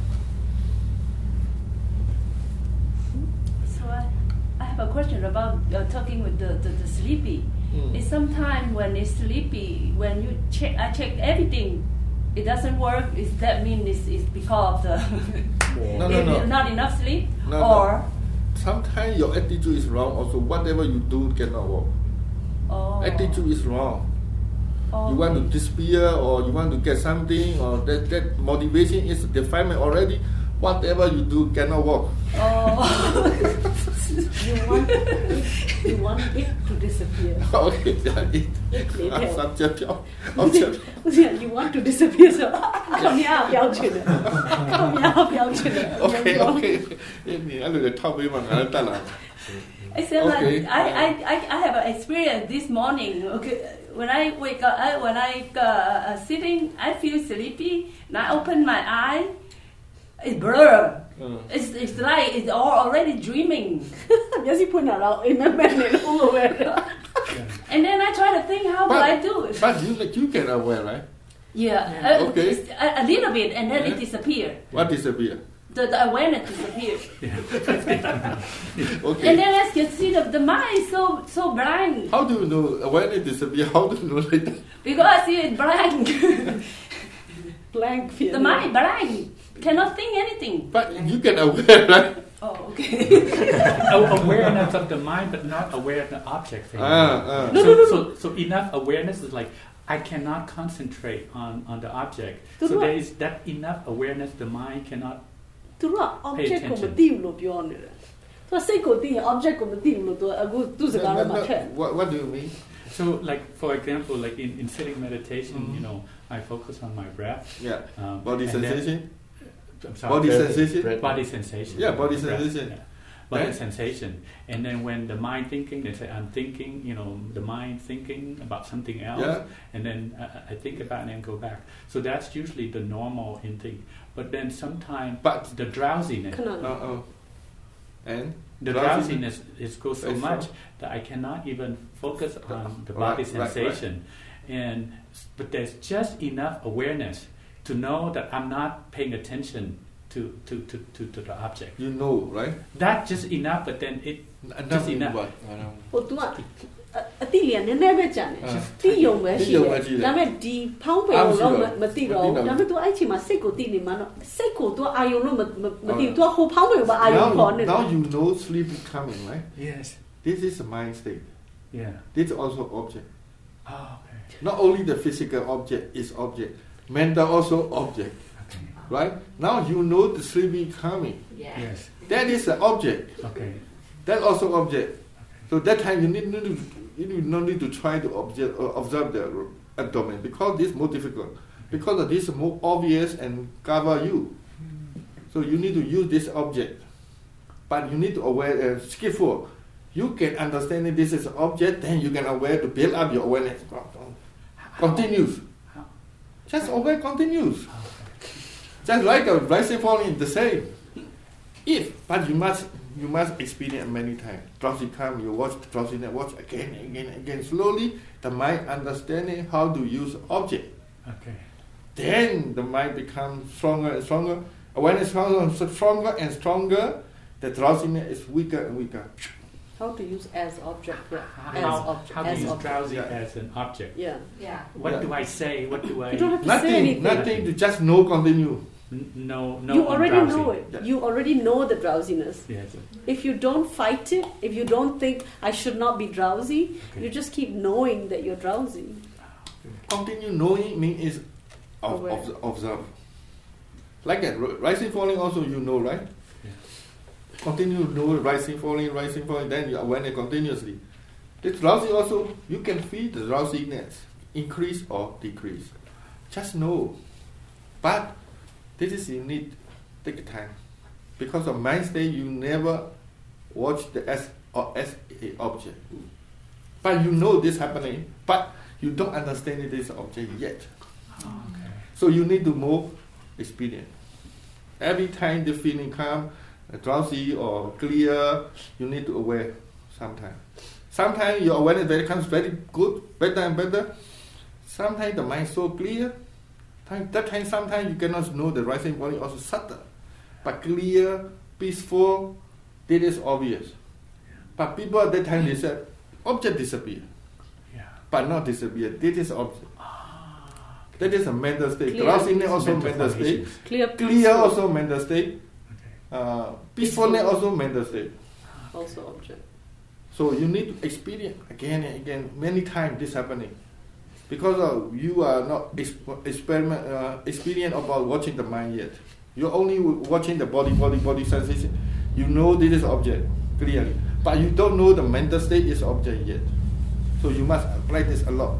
So I have a question about talking with the sleepy. It's sometimes when it's sleepy, when you I check everything, it doesn't work. Is that mean it's because of the
No.
not enough sleep,
No.
or
Sometimes your attitude is wrong. Also, whatever you do cannot work. Attitude is wrong. You want to disappear, or you want to get something, or that motivation is defined already. Whatever you do cannot work.
You want it to disappear.
Okay,
Object.
object.
You want to disappear, so 看你要不要去的，看你要不要去的。
Okay. 你那个套杯嘛，拿来带来。
I said
Okay.
like I have an experience this morning. Okay, when I wake up, when I sitting, I feel sleepy. And I open my eye, it's blur. It's like it's all already dreaming.
有時判下樓，你咩咩你都會。
And then I try to think, how do I do it?
But you can aware, right?
Yeah,
Okay.
just a little bit, and then it disappears.
What disappear?
The awareness disappears.
Okay.
And then I can see the mind is so blind.
How do you know awareness disappear? How do you know later?
Because I see it blind.
Blank feeling.
The mind blind. Cannot think anything.
But you can aware, right?
Oh, okay.
Awareness of the mind, but not aware of the object. So enough awareness is like I cannot concentrate on the object. So there is that enough awareness. The mind cannot.
သူတို့က object ကိုမသိဘူးလို့ပြောနေတယ်။သူကစိတ်ကိုသိရင် object ကိုမသိဘူးလို့သူအခုသူ့စကားထဲမှာထည့်
What do you mean?
So, like for example, like in sitting meditation, you know, I focus on my breath.
Yeah. Body
and then-
sensation.
I'm sorry.
Body sensation.
Body sensation.
Yeah, body
Breath,
sensation.
yeah. Body
Right?
sensation. And then when the mind thinking, they say I'm thinking, you know, the mind thinking about something else.
Yeah.
And then I think about it and go back. So that's usually the normal in thing. But then sometimes
But-
the drowsiness,
ခဏလေး
And
the drowsiness is goes so
Very
much
strong.
that I cannot even focus on the
Right,
body
right, right.
sensation. But there's just enough awareness to know that I'm not paying attention to the object.
you know, right?
That's just enough, but then it just enough.
What?
ဟို तू ကအတိလေးကနည်းနည်းပဲကြံတယ်သိယုံပဲရှိတယ်ဒါပေမဲ့ဒီဖောင်းပယ်ကိုတော့မသိတော့ဘူးဒါပေမဲ့ तू အဲ့ချိန်မှာစိတ်ကိုသိနေမှာတော့စိတ်ကို तू အာယုံလို့မသိ तू ဟိုဖောင်းပယ်ကိုပါအာယုံခေါ်နေတယ်
Now you know sleep is coming, right?
Yes.
This is a mind state.
Yeah.
This is also object.
Oh, okay.
Not only the physical object is object, mental also object, right? Now you know the sleeping coming.
Yeah.
Yes.
That is the object.
Okay.
That also object. So that time you no need to try to observe the abdomen because this is more difficult. Because of this is more obvious and cover you. So you need to use this object. But you need to aware skillful. You can understand that this is an object, then you can aware to build up your awareness. Continues.
How?
Just aware continues. Just like a rising falling the same. But you must experience many times. Drowsy come, you watch drowsiness, watch again. Slowly, the mind understanding how to use object.
Okay.
Then the mind becomes stronger and stronger. Awareness becomes stronger and stronger. The drowsiness is weaker and weaker.
how to use as object yeah.
How do you use drowsy as an object?
yeah
Yeah.
What
Yeah.
do I say? What do I?
you don't have to say anything
Nothing to just know continue.
No.
you already
drowsy.
know it you already know the drowsiness
Yes.
if you don't fight it if you don't think I should not be drowsy
Okay.
you just keep knowing that you're drowsy
continue knowing means is
Aware.
observe. Like that, rising, falling also you know, right?
Yeah.
Continue know rising, falling, then you awareness continuously. This drowsy also, you can feel the drowsiness increase or decrease. Just know. But this is you need take time. Because of mind state, you never watch the as a object. But you know this happening, but you don't understand this object yet.
Oh, okay.
So you need to more experience. Every time the feeling come, drowsy or clear, you need to aware sometimes. Sometimes your awareness becomes very good, better and better. Sometimes the mind so clear. That time sometimes you cannot know the rising falling also subtle. But clear, peaceful, this is obvious. But people at that time they said, object disappear.
Yeah.
But not disappear. This is object. That is a mental state.
Clear.
Drowsiness also
Mental
mental state.
formations.
Clear,
Clear
peaceful,
also mental state.
Okay.
Peacefulness also mental state.
also object.
So you need to experience again and again, many times this happening. Because you are not experience about watching the mind yet. You're only watching the body sensation. You know this is object clearly. But you don't know the mental state is object yet. So you must practice a lot.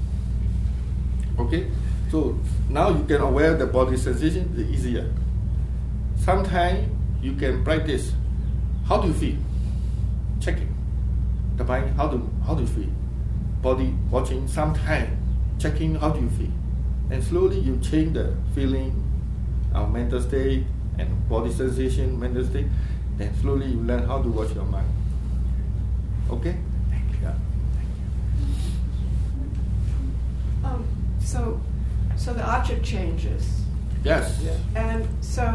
Okay? So now you can aware the body sensation, it's easier. Sometimes you can practice. How do you feel? Checking. The mind, how do you feel? Body watching, sometimes checking how do you feel. And slowly you change the feeling, mental state, and body sensation, mental state. Then slowly you learn how to watch your mind. Okay?
Thank you.
Yeah.
So the object changes,
Yes.
and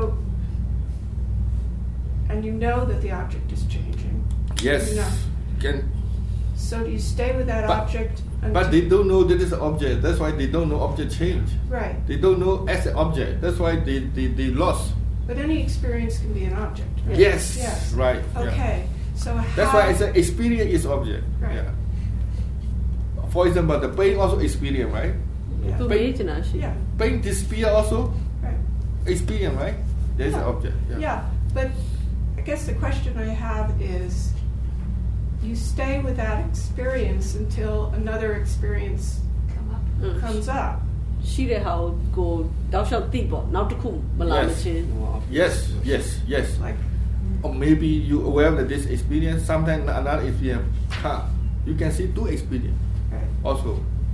and you know that the object is changing.
Yes.
No.
Can,
So do you stay with that
But-
object until,
but they don't know that is an object. That's why they don't know object change.
right?
They don't know as an object. That's why they lost.
But any experience can be an object, right?
Yes.
Yes.
Right. yeah.
Okay. So how?
That's why it's an experience is object.
Right.
Yeah. For example, the pain also experience, right?
Yeah.
Tu
But-
weet je nou,
Yeah.
Pain disappear also
Right.
experience, right? There's an
Yeah.
object.
Yeah, but I guess the question I have is, you stay with that experience until another experience
Come up.
comes up.
ရှိတဲ့ဟာကိုတောက်လျှောက်သိပေါ့နောက်တစ်ခုမလာမချင်း
Yes.
Like,
Or maybe you aware of this experience. Sometimes another experience come. You can see two experience
right.
also.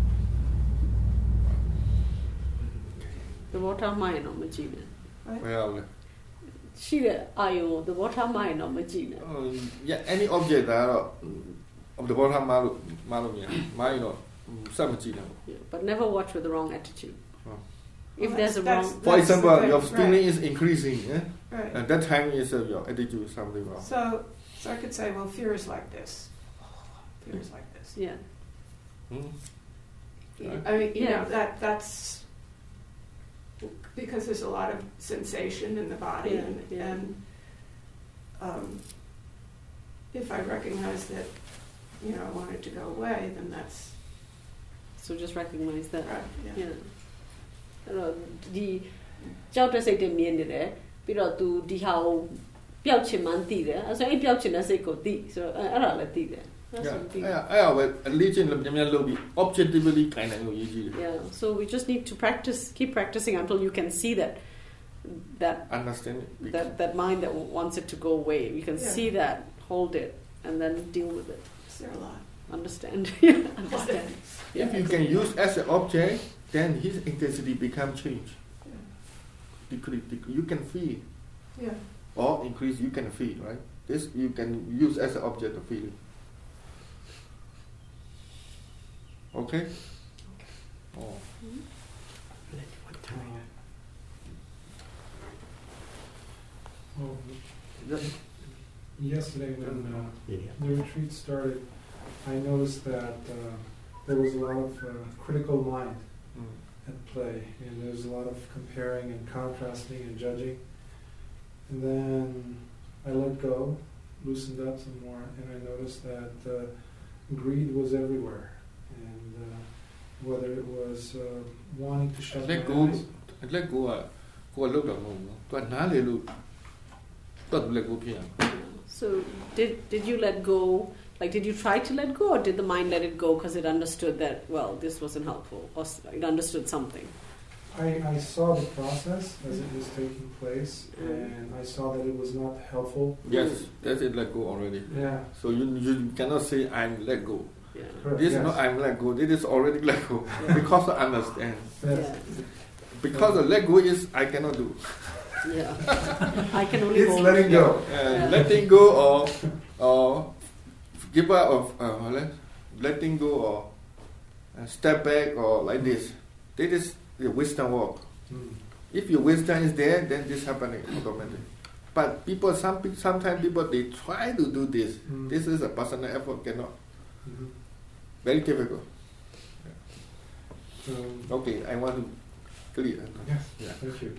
သဘောထားမှရင်တော့မကြည့်နဲ့
Well,
ရှိတဲ့အာယုံကိုသဘောထားမှရင်တော့မကြည့်နဲ့
yeah, any object that of the bottom malo mind or something.
but never watch with the wrong attitude
Oh.
if there's a
That's-
wrong
For
That's
example,
the thing,
your
right.
feeling is increasing,
Right.
and that time is your attitude something wrong.
So I could say, well, fear is like this. Fear is like this.
yeah
Hmm?
I mean, you
Yeah.
know, that's because there's a lot of sensation in the body,
Yeah,
and if I recognize that, you know, I want it to go away, then that's
so just recognize that
right. Yeah.
yeah အဲ့တော့ဒီကြောက်တဲ့စိတ်တွေမြင်နေတယ်ပြီးတော့ तू ဒီဟာကိုပျောက်ချင်မှန်းသိတယ်အဲ့ဆိုအဲ့ပျောက်ချင်တဲ့စိတ်ကိုသိဆိုတော့အဲ့ဒါလည်းသိတယ်
Yeah, legend objectively kind of
yeah so we just need to keep practicing until you can see that
understand it.
that mind that wants it to go away you can
Yeah.
see that hold it and then deal with it
Is there a lot?
understand understand
If you can use as an object, then his intensity become change. Decrease. You can feel
Yeah.
or increase. You can feel, right? This you can use as an object of feeling. Okay. Oh.
What time?
Well, yesterday when
Yeah.
the retreat started, I noticed that there was a lot of critical mind
Mm.
at play, and there was a lot of comparing and contrasting and judging. And then I let go, loosened up some more, and I noticed that greed was everywhere. And whether it was wanting to shut
let
my
go
eyes.
let go ကိုယ်လောက်တော့မဟုတ်ဘူးသူကနားလေလို့တော့ let go ဖြစ်ရ
So did you let go? Like, did you try to let go, or did the mind let it go because it understood that, well, this wasn't helpful, or it understood something?
I saw the process as it was taking place, and I saw that it was not helpful.
Yes, that's it, let go already.
Yeah.
So you cannot say I'm let go.
Yeah.
Correct,
This is
yes.
not I'm let go, this is already let go. Because I understand.
Yes.
Yeah.
Because the let go is I cannot do.
Yeah. I can only
It's
hold
letting
it.
go.
Letting go or give up of letting go or step back or like this. This is the wisdom walk. If your wisdom is there, then this happening automatically. But people, sometimes people they try to do this. This is a personal effort, cannot. Very difficult. Okay, I want to clear.
Yes,
Yeah.
thank you.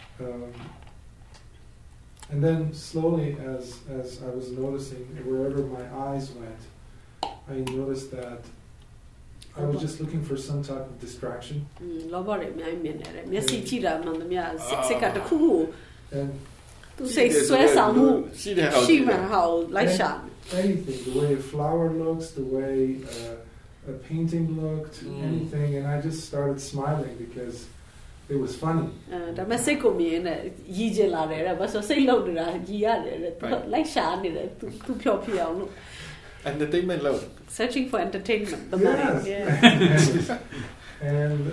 And then slowly, as I was noticing, wherever my eyes went, I noticed that I was just looking for some type of distraction.
လောဘတွေအများကြီးမြင်နေတယ်မျက်စိကြည့်တာမှန်သမျှစိတ်ကတစ်ခုခု
And
သူစိတ်ဆွဲဆောင်မှု
See the house.
ရှိမှန်ဟာကိုလိုက်ရှာ
anything, the way a flower looks, the way a painting looked, anything, and I just started smiling because it was funny.
ဒါပေမဲ့စိတ်ကိုမြင်နေရည်ကျင်လာတယ်တဲ့ဘာလို့စိတ်လုံးနေတာရည်ရတယ်တဲ့သူလိုက်ရှာနေတယ်သူဖြောပြအောင်လို့
Entertainment load.
searching for entertainment the
Yes.
mind yeah.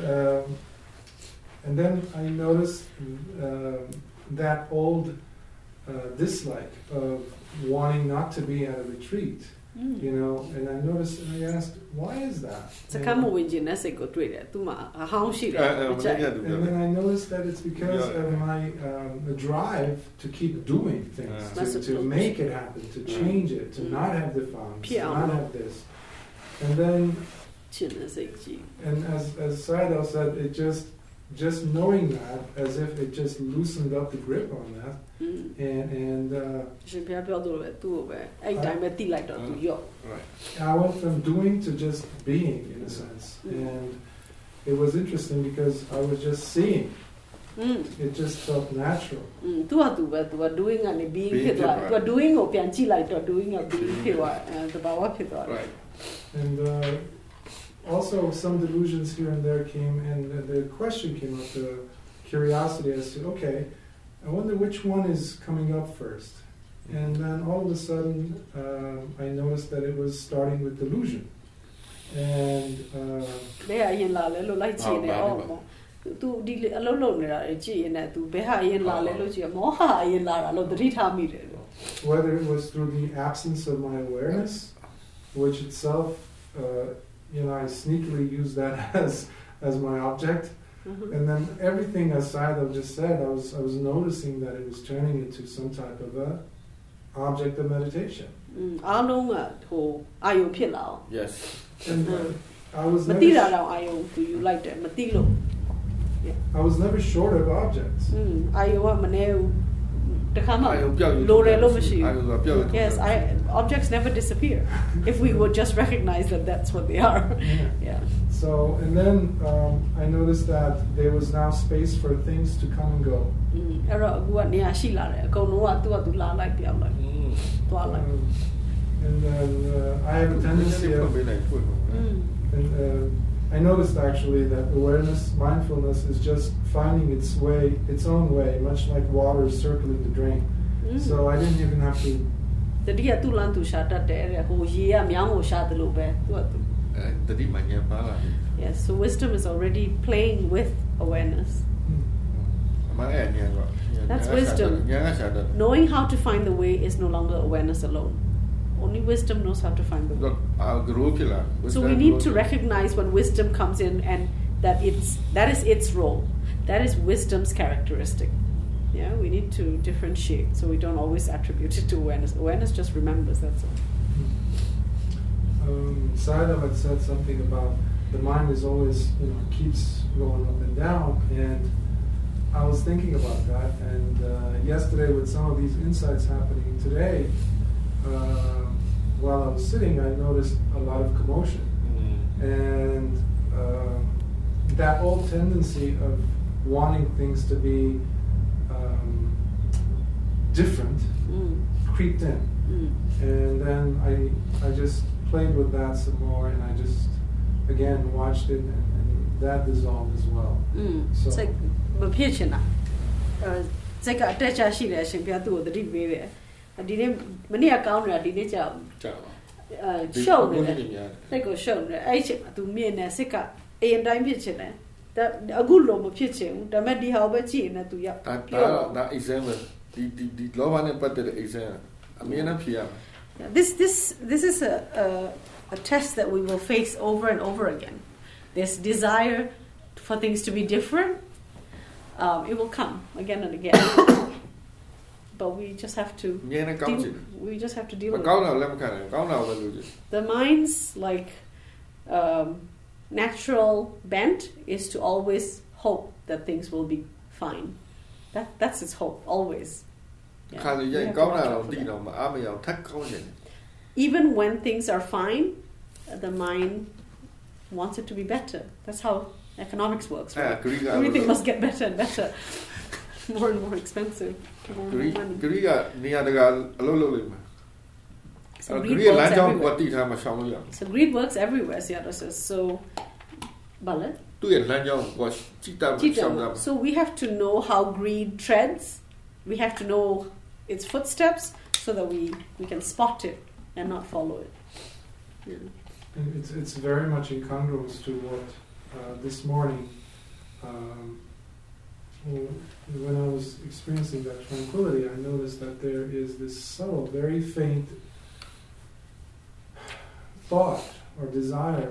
And then I noticed that old dislike of wanting not to be at a retreat, you know, and I noticed and I asked, why is that?
စကားမဝင်ခြင်းနဲ့စိတ်ကိုတွေ့တယ်သူမှာအဟောင်းရှိတယ်မကြိုက်
And then I noticed that it's because of my drive to keep doing things, to make it happen, to change it, to not have the farms, to not have this. And then,
ခြင်းနဲ့စိတ်ကြည့်
and as Sayadaw said, it just knowing that, as if it just loosened up the grip on that, and
ရှင်ပြပြောလို့ပဲသူ့ကိုပဲအဲ့တိုင်းပဲတိလိုက်တော့သူရော့
I went from doing to just being, in a sense, and it was interesting because I was just seeing. It just felt natural.
သူကသူပဲသူက doing ကနေ being ဖြစ်သွားတယ်သူက doing ကိုပြန်ကြည့်လိုက်တော့ doing က being ဖြစ်သွားတယ်တဘာဝဖြစ်သွားတယ်
And also some delusions here and there came, and the question came up, the curiosity as to, okay, I wonder which one is coming up first. And then all of a sudden, I noticed that it was starting with delusion. And
ဘယ်အရင်လာလဲလို့လိုက်ကြည့်နေအောင်သူဒီအလုံးလုံးနေတာကြည့်ရင်လည်းသူဘယ်ဟာအရင်လာလဲလို့ကြည့်မောဟအရင်လာတာလို့သတိထားမိတယ်
whether it was through the absence of my awareness, which itself, I sneakily used that as my object. And then everything aside I've just said, I was noticing that it was turning into some type of a object of meditation.
အားလုံးကဟိုအာယုံဖြစ်လာအောင်
Yes.
And I was
မသိတာတော့အာယုံသူယူလိုက်တယ်မသိလို့
I was never short of objects.
အာယုံကမနေဘူးတခါမှ
အာယုံပြောက်ယူ
လိုတယ်လို့မရှိ
အာယုံကပြောက်ယူ
Yes, objects never disappear if we would just recognize that that's what they are. Yeah.
So, and then I noticed that there was now space for things to come and go.
အဲ့တော့အခုကနေရာရှိလာတယ်အကုန်လုံးကသူ့ဟာသူလာလိုက်ပြောင်းလိုက်သွားလိုက်
And then I have a tendency of, and I noticed actually that awareness, mindfulness is just finding its own way, much like water circling the drain. So I didn't even have to.
တတိယသူ့လမ်းသူရှာတတ်တယ်တဲ့ဟိုရေကမြောင်းကိုရှာတယ်လို့ပဲသူကသူ
တတိမညာပါလာ
Yes, so wisdom is already playing with awareness.
အမှန်အဲ့ညာတော့
That's wisdom.
ညာကရှာတယ်
Knowing how to find the way is no longer awareness alone. Only wisdom knows how to find the way.
အာဂရုဖြစ်လာ
So we need to recognize when wisdom comes in and that is its role. That is wisdom's characteristic. Yeah, we need to differentiate so we don't always attribute it to awareness. Awareness just remembers, that's all.
Sayadaw had said something about the mind is always, keeps going up and down, and I was thinking about that, and yesterday with some of these insights happening today, while I was sitting, I noticed a lot of commotion. And that old tendency of wanting things to be different creeped in. And then I just played with that some more, and I just again watched it, and that dissolved as well. So
စိတ်မဖြစ်ချင်တာစိတ်ကအတက်ချရှိတယ်ရှင်ပြသူ့ကိုသတိပေးတယ်ဒီနေ့မနေ့ကကောင်းနေတာဒီနေ့ကြာ
ကြောက်ပါ
ရှုပ်နေတယ်စိတ်ကိုရှုပ်နေတယ်အဲ့ဒီချိန်မှာသူမြင်နေစိတ်ကအေးအတိုင်းဖြစ်ချင်တယ်အခုလိုမဖြစ်ချင်ဘူးဒါပေမဲ့ဒီဟာကိုပဲကြည့်နေသူရောက်
ဒါ example ဒီလောဘနဲ့ပတ်သက်တဲ့ example အမြင်နဲ့ဖြေရမယ်
This is a test that we will face over and over again. This desire for things to be different, it will come again and again. But we just have to deal with it. The mind's natural bent is to always hope that things will be fine. That's its hope, always. Even when things are fine, the mind wants it to be better. That's how economics works, right? Everything must get better and better. More and more expensive. More money. So greed works everywhere, Seattle says. So, so we have to know how greed treads. We have to know its footsteps so that we can spot it and not follow it. Yeah.
And it's very much incongruous to what this morning, when I was experiencing that tranquility, I noticed that there is this subtle, very faint thought or desire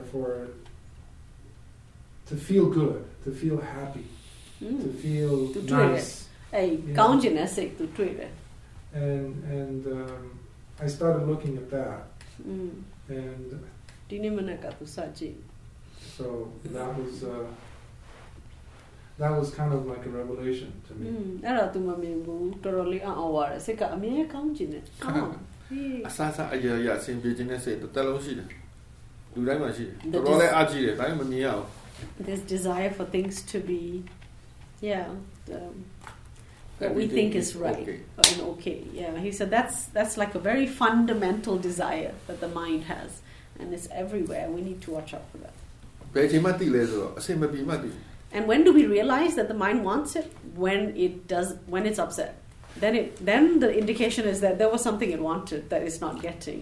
to feel good, to feel happy, to feel nice. And I started looking at that, and so that was kind of like a revelation to me.
This desire for things to be, what we think is right and okay. Yeah, he said that's like a very fundamental desire that the mind has, and it's everywhere. We need to watch out for that. And when do we realize that the mind wants it? When it's upset. Then the indication is that there was something it wanted that it's not getting.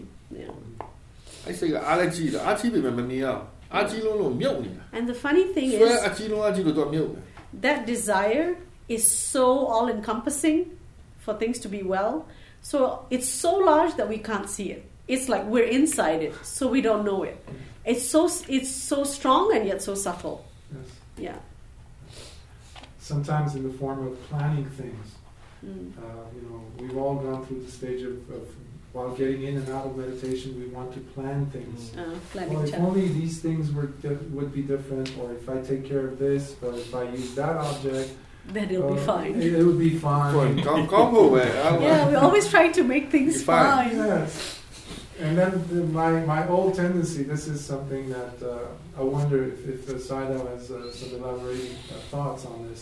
And the funny thing is that desire is so all-encompassing for things to be well. So it's so large that we can't see it. It's like we're inside it, so we don't know it. It's so strong and yet so subtle.
Yes.
Yeah.
Sometimes in the form of planning things. We've all gone through the stage of while getting in and out of meditation, we want to plan things. If only these things would be different, or if I take care of this, or if I use that object,
then it'll be fine.
It would be fine.
Yeah, we're always trying to make things fine.
Yes. And then my old tendency, this is something that I wonder if Sayadaw has some elaborating thoughts on this.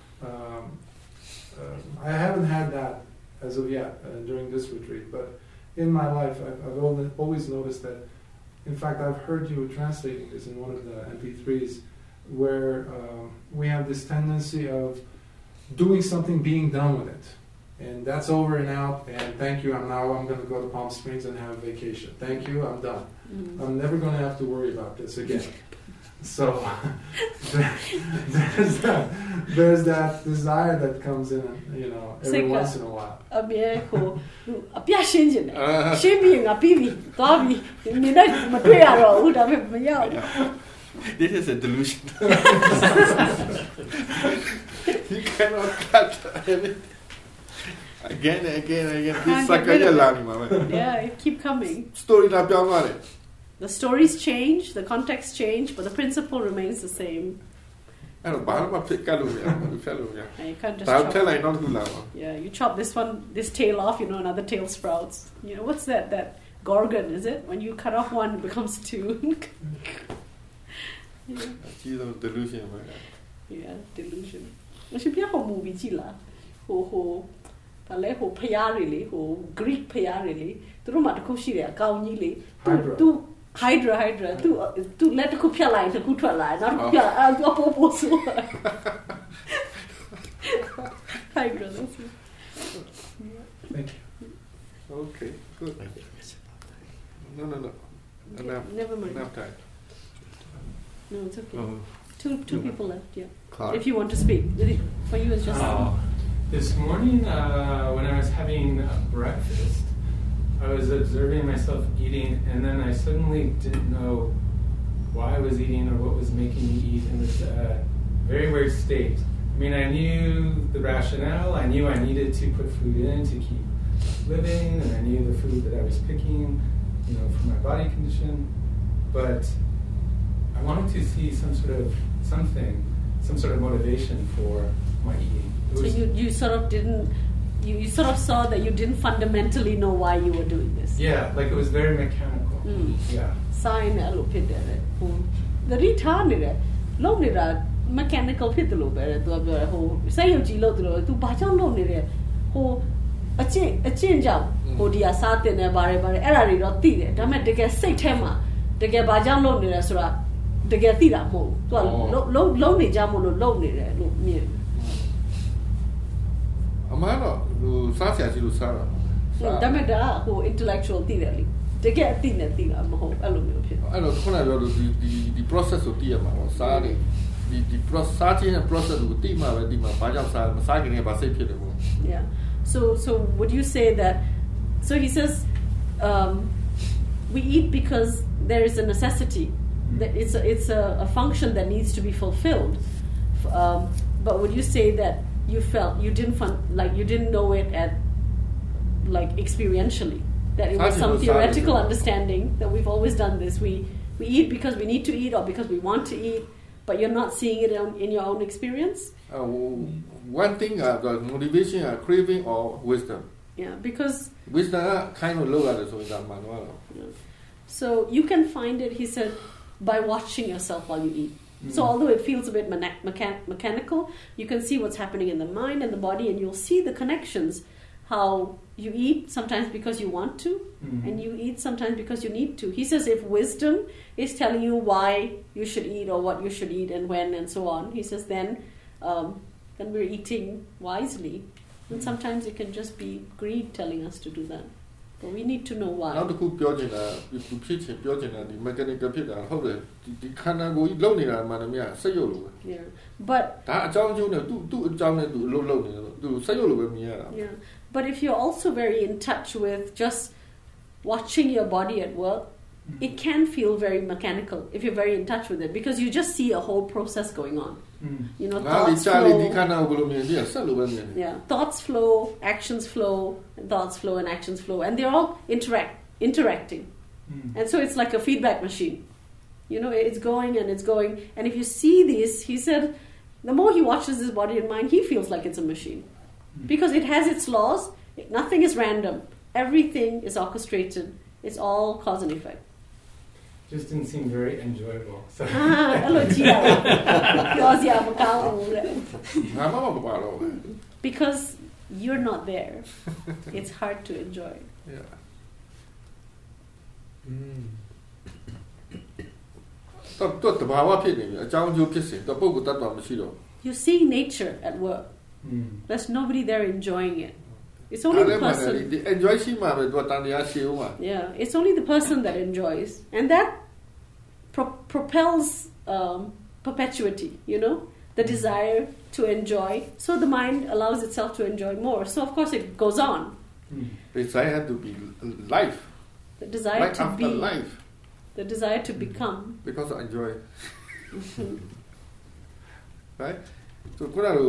I haven't had that as of yet during this retreat, but in my life I've always noticed that, in fact I've heard you translating this in one of the MP3s, where we have this tendency of doing something, being done with it. And that's over and out, and thank you, I'm going to go to Palm Springs and have a vacation. Thank you, I'm done. I'm never going to have to worry about this again. So there's that desire that comes in, every once in a while.
This is a delusion. You cannot cut everything. Again and again and again.
Yeah, it keep coming.
Story
The stories change, the context change, but the principle remains the same. You can't just chop. Yeah, you chop this tail off, another tail sprouts. What's that gorgon, is it? When you cut off one, it becomes two.
အကြီးဆုံး delusion ပဲ
Yeah, delusion. မရှိပြဟို movie ကြည့်လားဟိုဘာလဲဟိုဖျားတွေလေဟို Greek ဖျားတွေလေသူတို့မှတစ်ခုရှိတယ်အကောင်ကြီးလေသူ Hydra သူလက်တစ်ခုဖြတ်လိုက်တစ်ခုထွက်လာနောက်တစ်ခုဖြတ်အဲ့သူပို့ဆို Hydra that's it.
Thank you.
Okay, good. No.
Never mind.
Enough time.
No, it's okay.
Oh.
Two people left, yeah.
Clark.
If you want to speak. For you it's just
This morning, when I was having breakfast, I was observing myself eating, and then I suddenly didn't know why I was eating or what was making me eat in this very weird state. I mean, I knew the rationale. I knew I needed to put food in to keep living, and I knew the food that I was picking, for my body condition. But I wanted to see some sort of motivation for my eating.
So you sort of didn't you sort of saw that you didn't fundamentally know why you were doing this.
Yeah, like it was very mechanical. Yeah.
Sign အဲ့လိုဖြစ်တယ်ဟိုသတိထားနေတယ်လုပ်နေတာ mechanical ဖြစ်တယ်လို့ပဲသူကပြောတယ်ဟိုစိတ်ယုံကြည်လို့သူလို့ तू ဘာကြောင့်လုပ်နေတယ်ဟိုအကျင့်ကြောင့်ဟိုဒီဟာစားတင်တယ်ပါတယ်အဲ့ဒါတွေတော့သိတယ်ဒါပေမဲ့တကယ်စိတ်ထဲမှာတကယ်ဘာကြောင့်လုပ်နေလဲဆိုတာတကယ်သိတာမဟုတ်ဘူး तू ကလုံးနေကြမလို့လုပ်နေတယ်လို့မြင်
အမှန်တော့ဟိုစားဆရာကြီးလို့စားတာ
ဒါပေမဲ့ဒါဟို intellectual သိတယ်လေတကယ်အသိနဲ့သိတာမဟုတ်အဲ့လိုမျိုးဖြစ်
အဲ့တော့ခုနပြောလို့ဒီ process ကိုသိရမှာပေါ့စားတယ်ဒီ process စားခြင်း process ကိုသိမှပဲသိမှာဘာကြောင့်စားမစားခင်ကဘာစိတ်ဖြစ်တယ်ပေါ့
Yeah. So would you say that so he says we eat because there is a necessity that it's a function that needs to be fulfilled but would you say that you felt you didn't know it at like experientially that it was some theoretical understanding that we've always done this we eat because we need to eat or because we want to eat but you're not seeing it in your own experience
one thing the motivation craving or wisdom
yeah because
wisdom kind of low at it
so you can find it he said by watching yourself while you eat so although it feels a bit mechanical you can see what's happening in the mind and the body and you'll see the connections how you eat sometimes because you want to and you eat sometimes because you need to he says if wisdom is telling you why you should eat or what you should eat and when and so on he says then we're eating wisely and sometimes it can just be greed telling us to do that but we need to know why
နောက်တစ်ခုပြောချင်တာဖြစ်ချင်ပြောချင်တာဒီ mechanical ဖြစ်တာဟုတ်တယ်ဒီခန္ဓာကိုယ်ကြီးလုံနေတာမှန်တယ်မြတ်စိတ်ရုပ်လိုပဲ
yeah but
ဒါအကြောင်းကျိုးနဲ့သူ့အကြောင်းနဲ့သူလုံနေတယ်သူစိတ်ရုပ်လိုပဲမြင်ရတာ
yeah but if you're also very in touch with just watching your body at work it can feel very mechanical if you're very in touch with it because you just see a whole process going on thoughts flow yeah thoughts flow actions flow and thoughts flow and actions flow and they're all interacting and so it's like a feedback machine it's going and if you see this he said the more he watches his body and mind he feels like it's a machine because it has its laws nothing is random everything is orchestrated it's all cause and effect
just didn't seem very enjoyable. So.
Because you're not there. It's hard to enjoy.
Yeah.
You see nature at work. There's nobody there enjoying it. It's only the person. Yeah, it's only the person that enjoys, and that propels perpetuity. The desire to enjoy. So the mind allows itself to enjoy more. So of course it goes on.
Desire to be life.
The desire
like
to
after
be
life.
The desire to become.
Because I enjoy. Right. So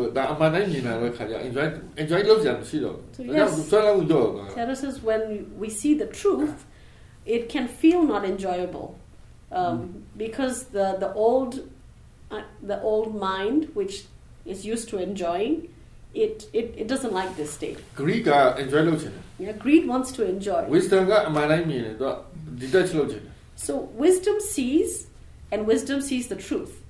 Sarah says when we see the truth, it can feel not enjoyable because the old mind, which is used to enjoying, it doesn't like this state.
Greed enjoy.
Yeah, greed wants to enjoy.
Wisdom
So wisdom sees, and wisdom sees the truth.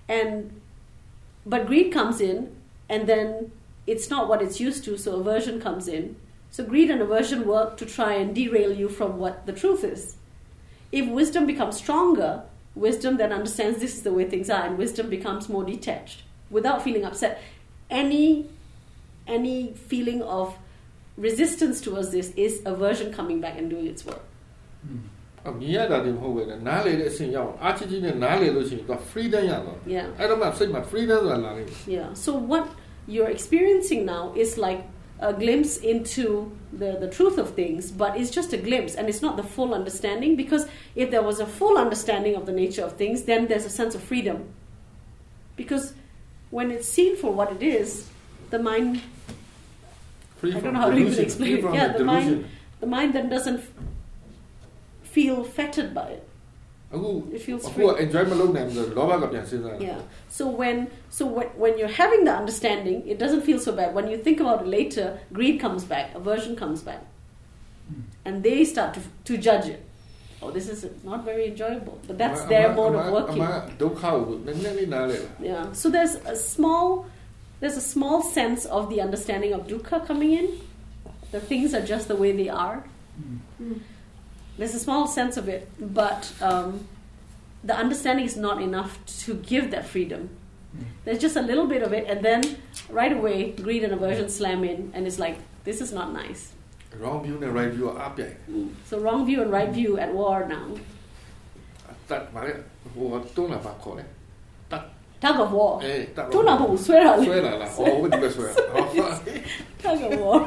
But greed comes in, and then it's not what it's used to, so aversion comes in. So greed and aversion work to try and derail you from what the truth is. If wisdom becomes stronger, wisdom then understands this is the way things are, and wisdom becomes more detached without feeling upset. Any feeling of resistance towards this is aversion coming back and doing its work.
မြင်ရတာတည်းမဟုတ်ပဲနဲ့နားလေတဲ့အဆင့်ရောက်အားကြီးကြီးနဲ့နားလေလို့ရှိရင်တော့ freedom ရတော့
Yeah.
အဲ့တော့မှစိတ်မှာ freedom ဆိုတာလာလိမ့်မယ်
Yeah. So what you're experiencing now is like a glimpse into the truth of things, but it's just a glimpse, and it's not the full understanding, because if there was a full understanding of the nature of things, then there's a sense of freedom. Because when it's seen for what it is, the mind,
free
I
from
don't know how to even
delusion,
explain
free
it.
from
Yeah,
the delusion.
the mind then doesn't feel fettered by it.
အခု
It feels
အခု
free.
enjoy မလုပ်နိုင်ဘူးဆိုတော့လောဘကပြန်စဉ်းစားတယ်
Yeah. So when you're having the understanding, it doesn't feel so bad. When you think about it later, greed comes back, aversion comes back, and they start to judge it. Oh, this is not very enjoyable. But that's their mode of working.
ဒုက္ခကိုနည်းနည်းလေးနားလေလား
Yeah. So there's a small sense of the understanding of dukkha coming in. The things are just the way they are. There's a small sense of it, but the understanding is not enough to give that freedom. There's just a little bit of it, and then right away, greed and aversion slam in, and it's like, this is not nice.
wrong view နဲ့ right view ကအားပြိုင်
So wrong view and right view at war now.
တတ်ပါလေဟိုတွန်းလာပါခေါ်တယ်
Tug of war.
အေးတတ်
တွန်းလာဖို့ဆွဲတာလေ
ဆွဲလာလားအော်ဘယ်ဒီပဲဆွဲ
Tug of war.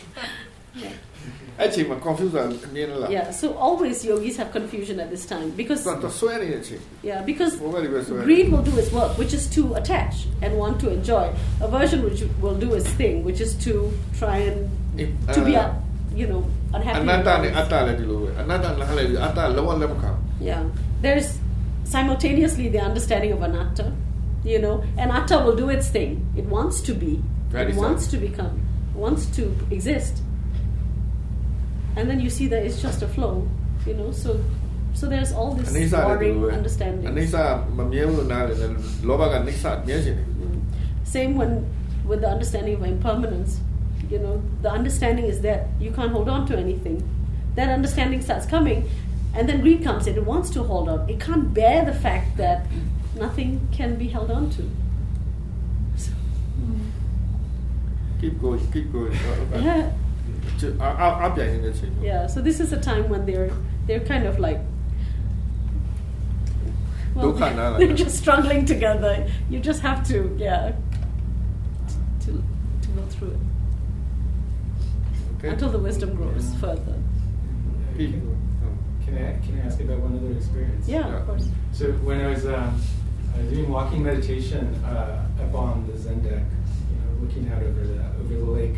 အဲ့ချိန်မှာ confuse အမြင်လား
Yeah. So always yogis have confusion at this time because
တော့ဆွဲနေတဲ့အချိန်
because
ဘယ်ဒီပဲဆွဲ
greed will do its work, which is to attach and want to enjoy. Aversion, which will do its thing, which is to try and to be unhappy.
အနတ္တနဲ့အတ္တလည်းဒီလိုပဲအနတ္တနားလည်းအတ္တလုံးဝလက်မခံ
Yeah. There's simultaneously the understanding of anatta. Anatta will do its thing. It wants to be.
Very
it wants to become. Wants to exist. And then you see that it's just a flow. So there's all this warring understanding.
အနိစ္စမမြဲဘူးနားလည်းလောဘကနိစ္စမြဲခြင်းတယ်
Same with the understanding of impermanence. The understanding is that you can't hold on to anything. That understanding starts coming, and then greed comes in. It wants to hold on. It can't bear the fact that nothing can be held on to. So,
keep going
yeah.
အားပြိုင်နေတဲ့အချိန်
Yeah. So this is a time when they're kind of like. They're just struggling together. You just have to to go through it.
Okay.
Until the wisdom grows further.
Can I ask about one other experience?
Yeah, of course.
So when I was doing walking meditation up on the Zen deck, looking out over the lake.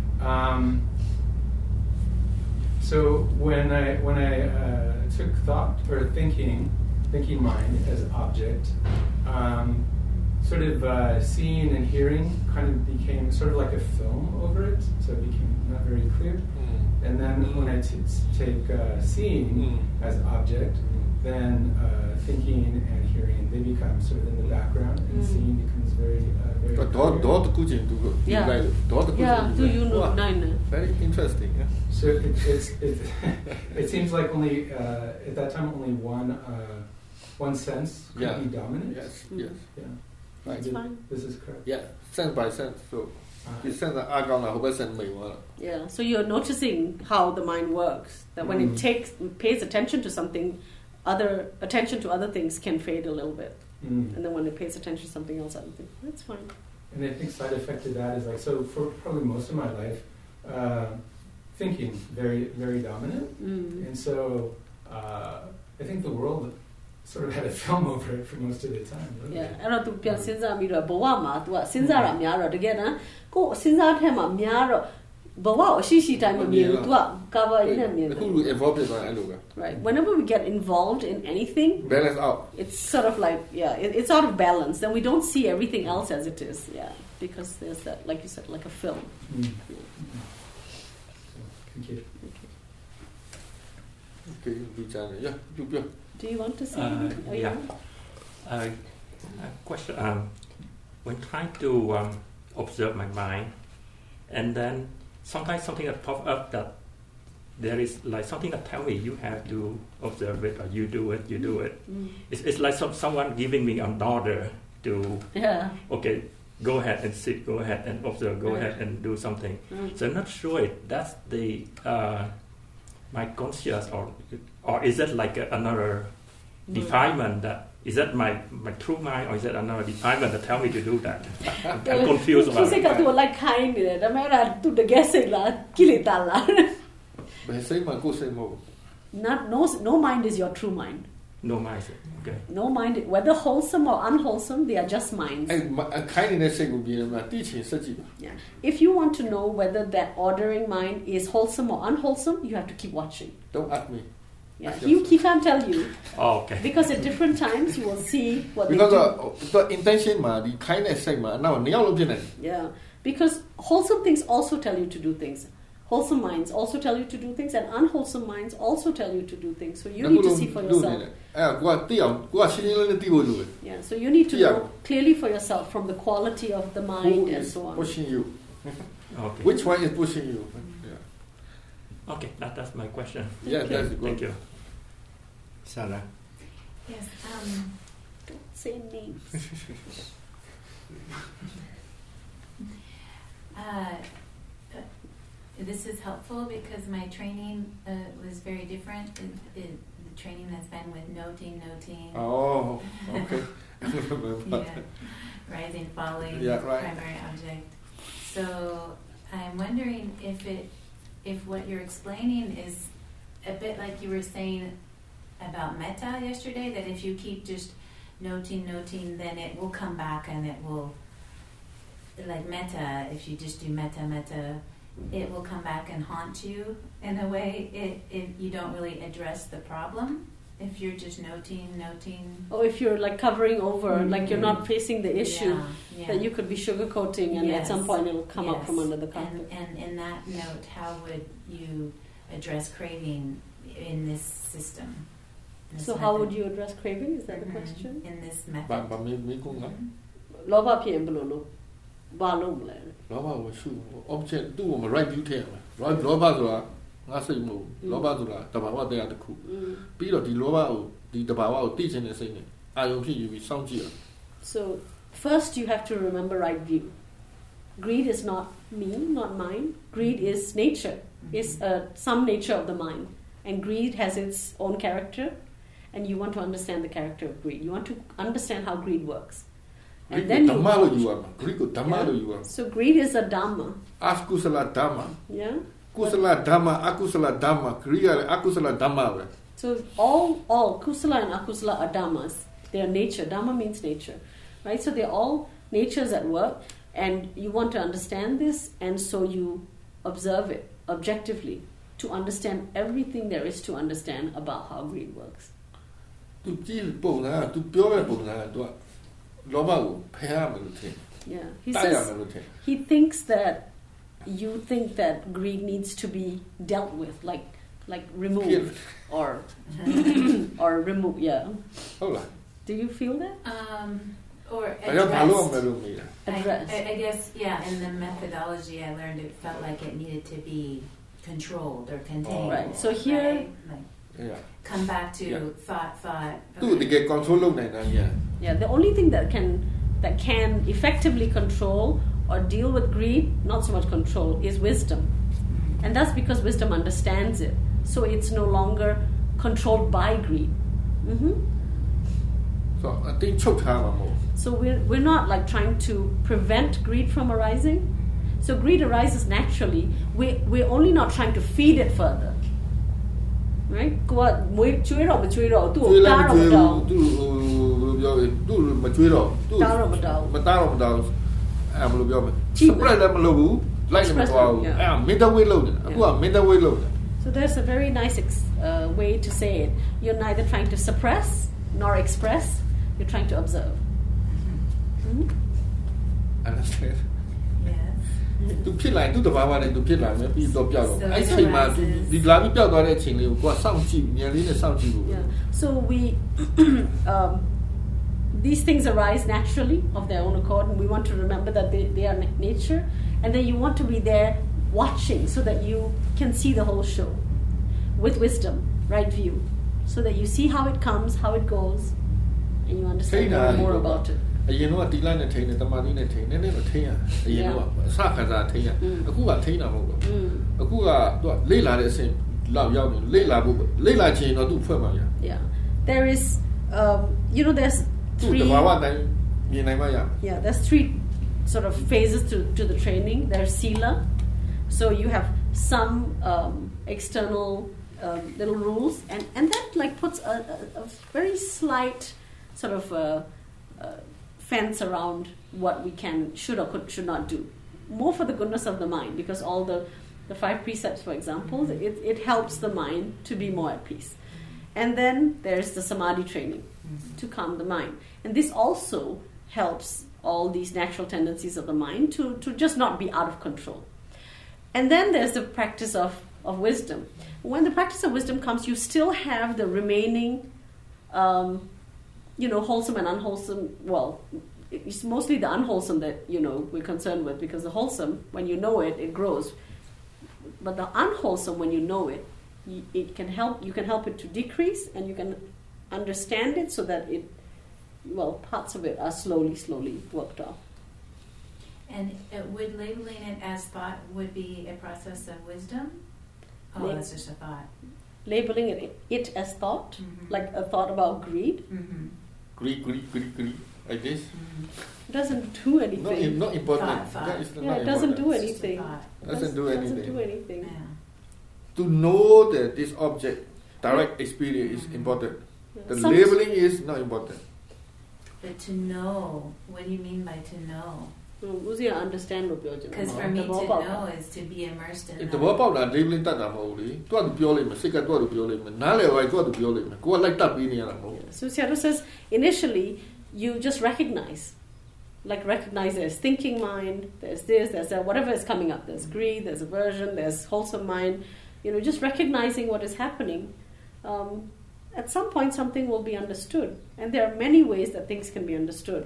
So when I took thought or thinking mind as object, sort of seeing and hearing kind of became sort of like a film over it, so it became not very clear. And then when I take seeing as object, then thinking and hearing, they become sort of in the background, and seeing becomes very
Do you know?
Very interesting. Yeah.
So it seems like only at that time only one sense could be dominant.
Yes.
Yeah.
Right.
It's fine.
This is correct.
Yeah. Sense by sense. So you sense that
Yeah. So you're noticing how the mind works. That when it pays attention to something, attention to other things can fade a little bit. And then when it pays attention to something else, other things, that's fine.
And I think side effect of that is like, so for probably most of my life, thinking very, very dominant. And so I think the world sort of had a film over it for most of the time. Really.
Yeah. အဲ့တော့သူပြန်စဉ်းစားပြီးတော့ဘဝမှာသူကစဉ်းစားတာများတော့တကယ်နော်ကိုယ်စဉ်းစားထဲမှာများတော့ဘဝအရှိရှိတိုင်းမမြင်ဘူးသူက cover ရင်းနဲ့မြင်တယ်
အခုလူ involved ဖြစ်သွားအဲ့လိုပဲ
Right. Whenever we get involved in anything,
balance out.
It's sort of like it's out of balance. Then we don't see everything else as it is. Yeah, because there's that, like you said, like a film.
Thank you.
Okay, yeah,
Do you want to say?
Question. When trying to observe my mind, and then sometimes something that pops up that there is like something that tell me you have to observe it or you do it. It's like someone giving me an order to okay, go ahead and sit, go ahead and observe, go ahead and do something. So I'm not sure if that's the my conscious or is that like another defilement that is that my true mind or is that another defilement that tell me to do that? I'm confused about it.
Because like kind it. I mean, to the guessing la, kilita la. No mind is your true mind.
No mind. Okay.
No mind, whether wholesome or unwholesome, they are just minds. Yeah. If you want to know whether that ordering mind is wholesome or unwholesome, you have to keep watching.
Don't ask me.
Yeah, he can't tell you.
Oh, okay.
Because at different times you will see what
because
they do.
the intention the kindness
Yeah. Because wholesome things also tell you to do things. Wholesome minds also tell you to do things, and unwholesome minds also tell you to do things. So you need to see for yourself. Yeah, so you need to know clearly for yourself from the quality of the mind and so on.
Pushing you?
Okay.
Which one is pushing you?
Okay, that's my question.
Yeah, that's good.
Thank you. Sarah.
Yes.
Don't say names.
This is helpful because my training was very different. The training that's been with noting.
Oh, okay.
Rising, falling, primary object. So I'm wondering if what you're explaining is a bit like you were saying about metta yesterday, that if you keep just noting, then it will come back and it will, like metta, if you just do metta, it will come back and haunt you in a way if you don't really address the problem. If you're just noting.
Or if you're like covering over, like you're not facing the issue, that you could be sugarcoating and at some point it'll come up from under the carpet.
And in that note, how would you address craving in this system?
So how would you address craving? Is that the question?
In this method.
Loba pien belono. Balum le.
Loba will shoot object do my right view tail. Right loba I say move. Loba Tabawa they are the cool. Peter the Loba the Tabawa teaching the same. I will you with sound here.
So first you have to remember right view. Greed is not me, not mine. Greed is nature. It's some nature of the mind. And greed has its own character. And you want to understand the character of greed. You want to understand how greed works. And then you So greed is a dhamma.
Akusala dhamma.
Yeah.
Kusala dhamma, akusala dhamma, kriya akusala dhamma.
So all kusala and akusala are dhammas. They are nature. Dhamma means nature. Right? So they're all natures at work, and you want to understand this, and so you observe it objectively to understand everything there is to understand about how greed works. Yeah, he says he thinks that you think that greed needs to be dealt with, like removed or remove. Yeah. Do you feel that?
Or addressed. I guess, in the methodology I learned, it felt like it needed to be controlled or contained.
Right. So here,
come back to thought.
Yeah. The only thing that can effectively control or deal with greed, not so much control, is wisdom, and that's because wisdom understands it. So it's no longer controlled by greed.
So I think
So we're not like trying to prevent greed from arising. So greed arises naturally. We're only not trying to feed it further. Right? So there's a very nice way to say it. You're neither trying to suppress nor express. You're trying to observe.
Understand?
Yes.
So we these things arise naturally of their own accord, and we want to remember that they are nature, and then you want to be there watching so that you can see the whole show with wisdom, right view, so that you see how it comes, how it goes, and you understand more about it.
အရင်တော့တီလာနဲ့ထိန်းတယ်တမာတိနဲ့ထိန်းနည်းနည်းတော့ထိန်းရအရင်တော့အစခါစားထိန်းရအခုကထိန်းတာမဟုတ်ဘူးအခုကသူကလေ့လာတဲ့အဆင့်လောက်ရောက်နေလေ့လာဖို့လေ့လာချင်တော့သူ့ဖွဲ့မှာရ
Yeah, there is there's three
တဘာဝတိုင်းမြင်နိုင်မှရ
Yeah, there's three sort of phases to the training. There's sila, so you have some external little rules, and that like puts a very slight sort of fence around what we should or should not do, more for the goodness of the mind, because all the 5 precepts, for example, it helps the mind to be more at peace. And then there's the samadhi training to calm the mind, and this also helps all these natural tendencies of the mind to just not be out of control. And then there's the practice of wisdom. When the practice of wisdom comes, you still have the remaining wholesome and unwholesome. Well, it's mostly the unwholesome that we're concerned with, because the wholesome, when you know it grows. But the unwholesome, when you know it, it can help. You can help it to decrease, and you can understand it so that parts of it are slowly worked off.
And would labeling it as thought would be a process of wisdom? Oh, it's just a thought.
Labeling it as thought, like a thought about greed.
Greed, like this.
It doesn't do anything.
Not important.
Thought.
It doesn't do anything.
Doesn't do anything.
Yeah.
To know that this object, direct experience is important. The labeling is not important.
But to know, what do you mean by to know?
Understand what you're doing.
Because for me to know is to be immersed in that.
တဘောပေါက်တာ labeling တတ်တာမဟုတ်လေ။သူကပြောလိုက်မယ်စိတ်ကသူကပြောလိုက်မယ်နားလည်သွားသူကပြောလိုက်မယ်ကိုကလိုက်တတ်ပြီးနေရတာမဟုတ်ဘူး
So Sayadaw says initially you just recognize there's thinking mind, there's this, there's that, whatever is coming up. There's greed, there's aversion, there's wholesome mind. Just recognizing what is happening. At some point something will be understood, and there are many ways that things can be understood.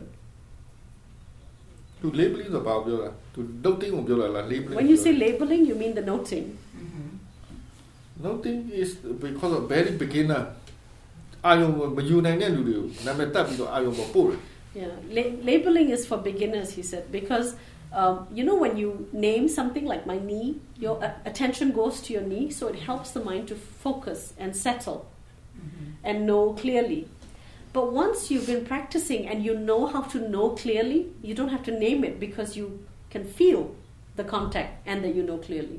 To labeling about to noting labeling.
When you say labeling, you mean the noting.
Noting is because of very beginner. အာယုံမယူနိုင်တဲ့လူတွေကိုနာမည်တက်ပြီးတော့အာယုံပေါ်ပို့တယ်
Yeah, labeling is for beginners, he said, because when you name something like my knee, your attention goes to your knee, so it helps the mind to focus and settle and know clearly. But once you've been practicing and you know how to know clearly, you don't have to name it, because you can feel the contact and that you know clearly.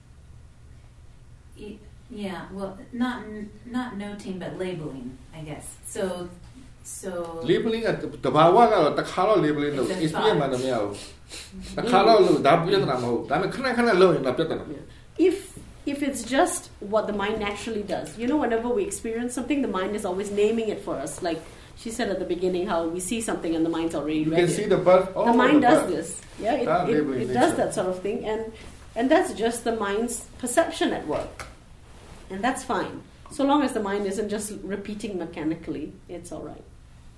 Yeah, well, not noting, but labeling, I guess. So
labeling တဘာဝကတော့တခါတော့ labeling လို့ experience မှန်တယ်မရဘူးတခါတော့လို့ဒါပြဿနာမဟုတ်ဒါပေမဲ့ခဏလုပ်ရင်တော့ပြဿနာ
If it's just what the mind naturally does, whenever we experience something, the mind is always naming it for us. Like she said at the beginning, how we see something and the mind's already ready.
You can see the bird.
The mind does this. Yeah, it does that sort of thing, and that's just the mind's perception at work, and that's fine. So long as the mind isn't just repeating mechanically, it's all right.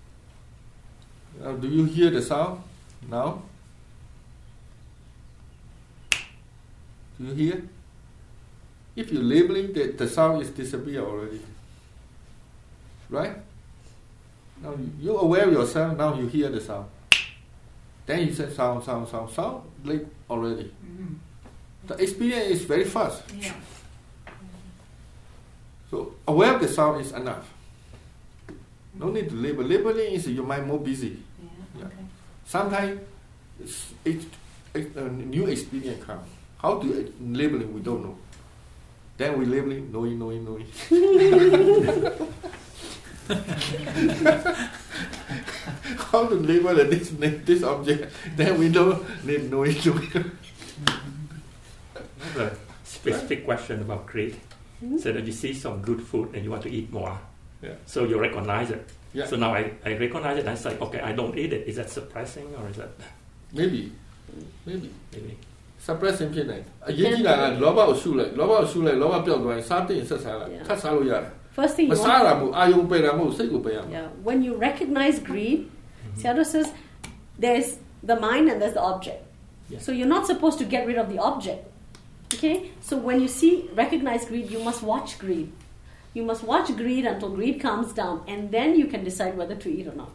Do you hear the sound now? Do you hear? If you're labeling, the sound is disappear already. Right? Now you're aware of yourself, now you hear the sound. Then you say sound, like already. The experience is very fast.
Yeah.
So aware of the sound is enough. No need to label. Labeling is your mind more busy.
Yeah. Okay.
Sometimes a new experience comes. How to labeling we don't know. Then we labeling knowing. How to label this object? Then we know knowing.
A specific question about greed. So that you see some good food and you want to eat more.
Yeah.
So you recognize it.
Yeah.
So now I recognize it and I say, okay, I don't eat it. Is that suppressing or is that?
Maybe. Suppressing ဖြစ်နိုင်အရေးကြီးတာကလောဘကိုရှုလိုက်လောဘပျောက်သွားရင်စားတဲ့ဆက်စားလိုက်ထပ်စားလို့ရတယ်
First thing you want.
မစားတာမဟုတ်အာယုံပယ်တာမဟုတ်စိတ်ကိုပယ်ရမှာ
Yeah, when you recognize greed, Sayadaw says there's the mind and there's the object.
Yes.
So you're not supposed to get rid of the object. Okay? So when you recognize greed, you must watch greed. You must watch greed until greed calms down, and then you can decide whether to eat or not.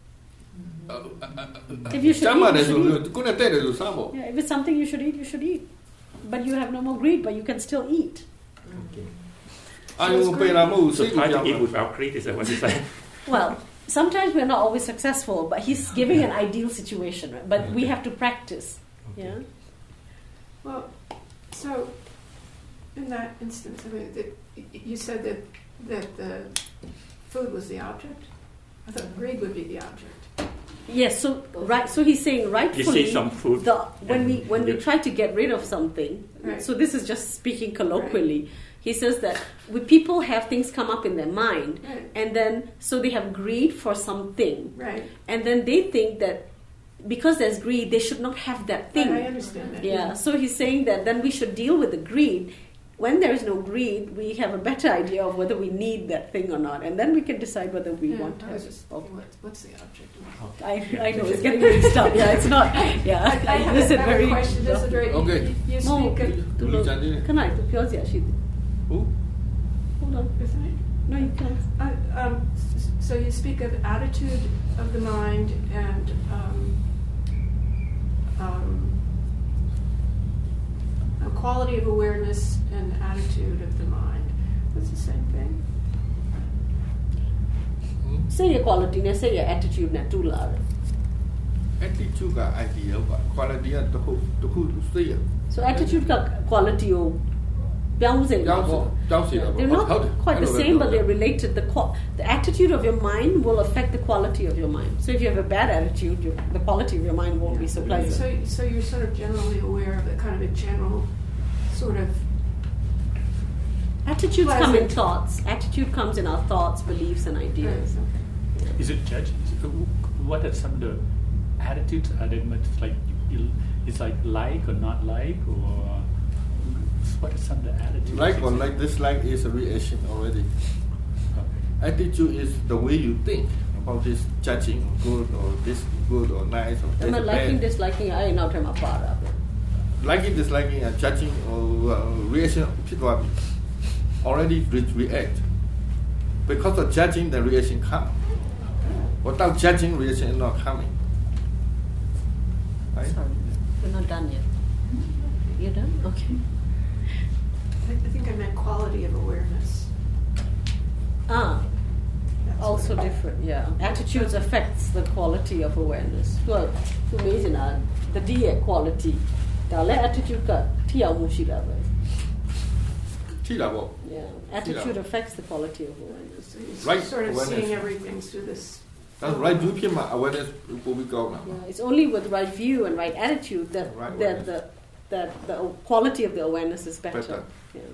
If you should eat, you should eat. Yeah, if it's something you should eat. But you have no more greed, but you can still eat.
Okay.
So
So try to eat without greed, is that what you say?
Well, sometimes we're not always successful, but he's giving an ideal situation, right? But we have to practice.
Okay.
Yeah.
Well, so in that instance, I mean, you said that the food was the object. I thought greed would be the object.
Yes. So right. So he's saying
You
rightfully.
see some food.
When we try to get rid of something.
Right.
So this is just speaking colloquially. He says that people have things come up in their mind,
Right.
and then so they have greed for something,
Right.
and then they think that because there's greed, they should not have that thing.
I understand that.
Yeah, so he's saying that then we should deal with the greed. When there is no greed, we have a better idea of whether we need that thing or not, and then we can decide whether we
Yeah,
want to
I
have
was
it.
just thinking, what's the object?
I know, it's getting mixed up. Yeah, it's not. Yeah,
I have
this is
a
very.
question. This is very.
Okay.
You
Oh,
speak of.
Can I? Hold on.
Isn't it?
No, you can't.
So you speak of attitude of the mind and a quality of awareness and attitude of the mind. That's the same thing.
Say your quality, ne say your attitude, ne tu la.
attitude က idea ပါ quality ကတစ်ခုသိရ
So attitude က quality ကိုပြောင်းစေတာပေါ့ They're not quite the same, but they're related. The attitude of your mind will affect the quality of your mind. So if you have a bad attitude, the quality of your mind won't be so pleasant.
So you're sort of generally aware of it, kind of a general sort of.
Attitudes come in thoughts. Attitude comes in our thoughts, beliefs, and ideas.
Okay.
Is it judging? What are some of the attitudes? Are they much like it's like or not like, or what are some of the attitudes?
Like or like dislike is a reaction already. Okay. Attitude is the way you think about this judging good or this good or nice or this
liking,
bad.
Disliking, I know them apart.
Liking, disliking, and judging or reaction people already react. Because of judging, the reaction comes. Without judging, reaction is not coming. Right?
Sorry, we're not done yet. You're done? Okay.
I think I meant quality of awareness.
That's also different, yeah. Attitudes affects the quality of awareness. Well, amazing, the DA quality. The attitude ka tiyaw mo sila ba? Yeah. Attitude affects the quality of awareness.
So you're
Right
sort of
awareness.
seeing everything through this.
That's right view pima awareness will be go now.
Yeah, it's only with right view and right attitude that the quality of the awareness is better. Yeah.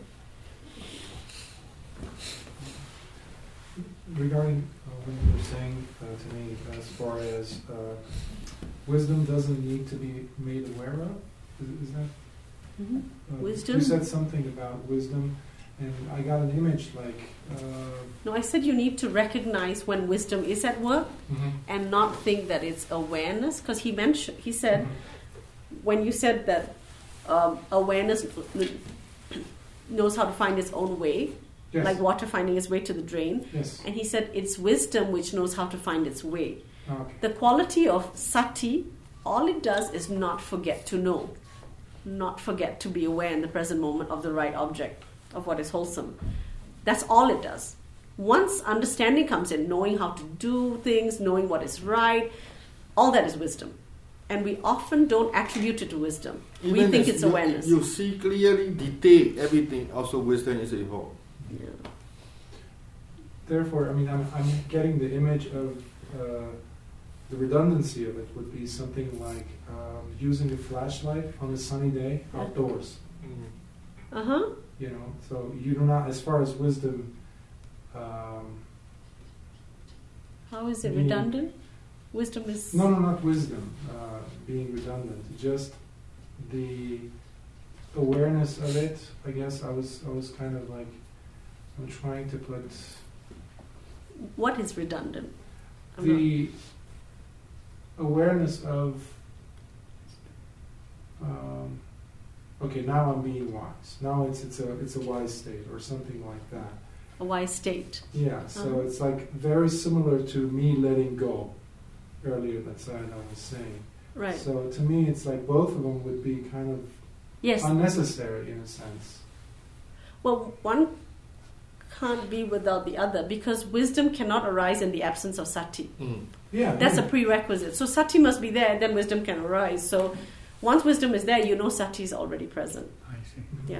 Regarding when you were saying to me as far as wisdom doesn't need to be made aware of, is that?
Mm-hmm. Wisdom?
You said something about wisdom, and I got an image like.
No, I said you need to recognize when wisdom is at work,
Mm-hmm.
and not think that it's awareness. Because he said, when you said that awareness knows how to find its own way,
Yes.
like water finding its way to the drain,
Yes.
and he said it's wisdom which knows how to find its way.
Okay.
The quality of sati, all it does is not forget to know, not forget to be aware in the present moment of the right object, of what is wholesome. That's all it does. Once understanding comes in, knowing how to do things, knowing what is right, all that is wisdom. And we often don't attribute it to wisdom. We think it's awareness.
You see clearly, detail everything. Also, wisdom is involved.
Yeah.
Therefore, I mean, I'm getting the image of the redundancy of it would be something like using a flashlight on a sunny day outdoors.
Uh-huh.
You know, so you do not, as far as wisdom.
How is it
meaning-
redundant? Wisdom is...
No, not wisdom being redundant. Just the awareness of it. I guess I was kind of like, I'm trying to put
What is redundant? I'm
the awareness of, okay, now I'm being wise. Now it's a wise state or something like that.
A wise state.
Yeah, so it's like very similar to me letting go earlier that Sayadaw was saying.
Right.
So to me, it's like both of them would be kind of unnecessary in a sense.
Well, one can't be without the other because wisdom cannot arise in the absence of sati.
Yeah,
that's a prerequisite. So sati must be there, and then wisdom can arise. So once wisdom is there, you know sati is already present.
I see.
Yeah.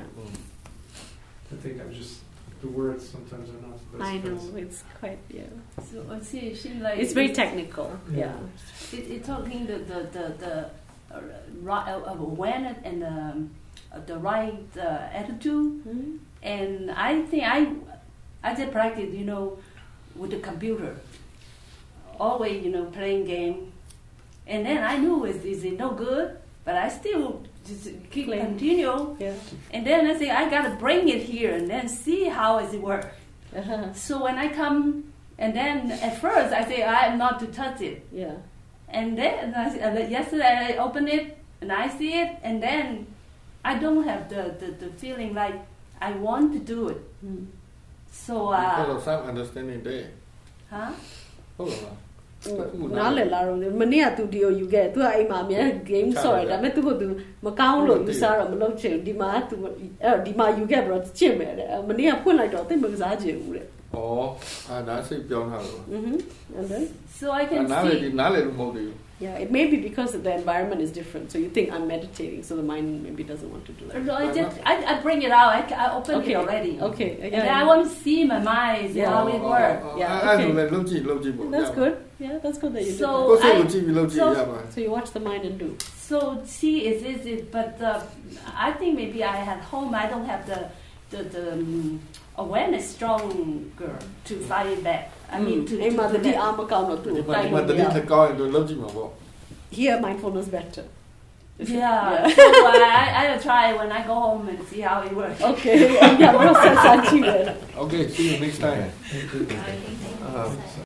I think the words sometimes are not the best.
I know,
friends.
it's quite,
So she like
it's very technical. Yeah.
It's talking the right awareness and the right attitude.
Mm-hmm.
And I think I just practice, with the computer. Always, playing game. And then I knew it's no good, but I still just keep continue.
Yeah.
And then I say I gotta bring it here and then see how it works.
Uh-huh.
So when I come, and then at first I say I am not to touch it.
Yeah.
And then yesterday I open it and I see it, and then I don't have the feeling like I want to do it.
Mm.
So
because of some understanding there.
huh?
ဟုတ်လား
နားလည်လာတော့မနေ့ကသူဒီကိုယူခဲ့သူကအိမ်မှာအများ game ဆော့ရဒါပေမဲ့သူကသူမကောင်းလို့ယူစားတော့မလုပ်ချင်ဒီမှာသူအဲ့ဒီမှာယူခဲ့ပြီးတော့ချစ်မယ်တဲ့မနေ့ကဖွင့်လိုက်တော့သိမကစားချင်ဘူးတဲ့
ဩဒါစိတ်ပြောင်းတာလို့
and then
So I can
နားလေ
see.
နားလေလို့မဟုတ်သေးဘူး
yeah it may be because the environment is different so you think I'm meditating so the mind maybe doesn't want to do that.
No, I bring it out. I open it already.
Okay.
And then I want to see my mind, how it works.
Yeah,
အဲ့ဒါလည်းလုပ်ကြည့်ပေါ့
That's good. Yeah, that's good that you do
ကိုယ်စိတ်ကိုကြည့်ပြီးလုပ်ကြည့်ရပါ
that. So you watch the mind and do.
So see, is it? But I think maybe I at home I don't have the awareness stronger to fight it back. I mean to.
အိမ်မှာတတိအားမကောင်းတော့သူ့
ဒီ
ကို
မှာ
တိုက်
ဒီ
လို့
မှာတတိနဲ့ကောင်းရင်တော့လုပ်ကြည့်မှာပေါ့
Here mindfulness better.
Yeah. So I will try when I go home and see how it works.
Okay. Yeah, process actually.
Okay see you next time
I think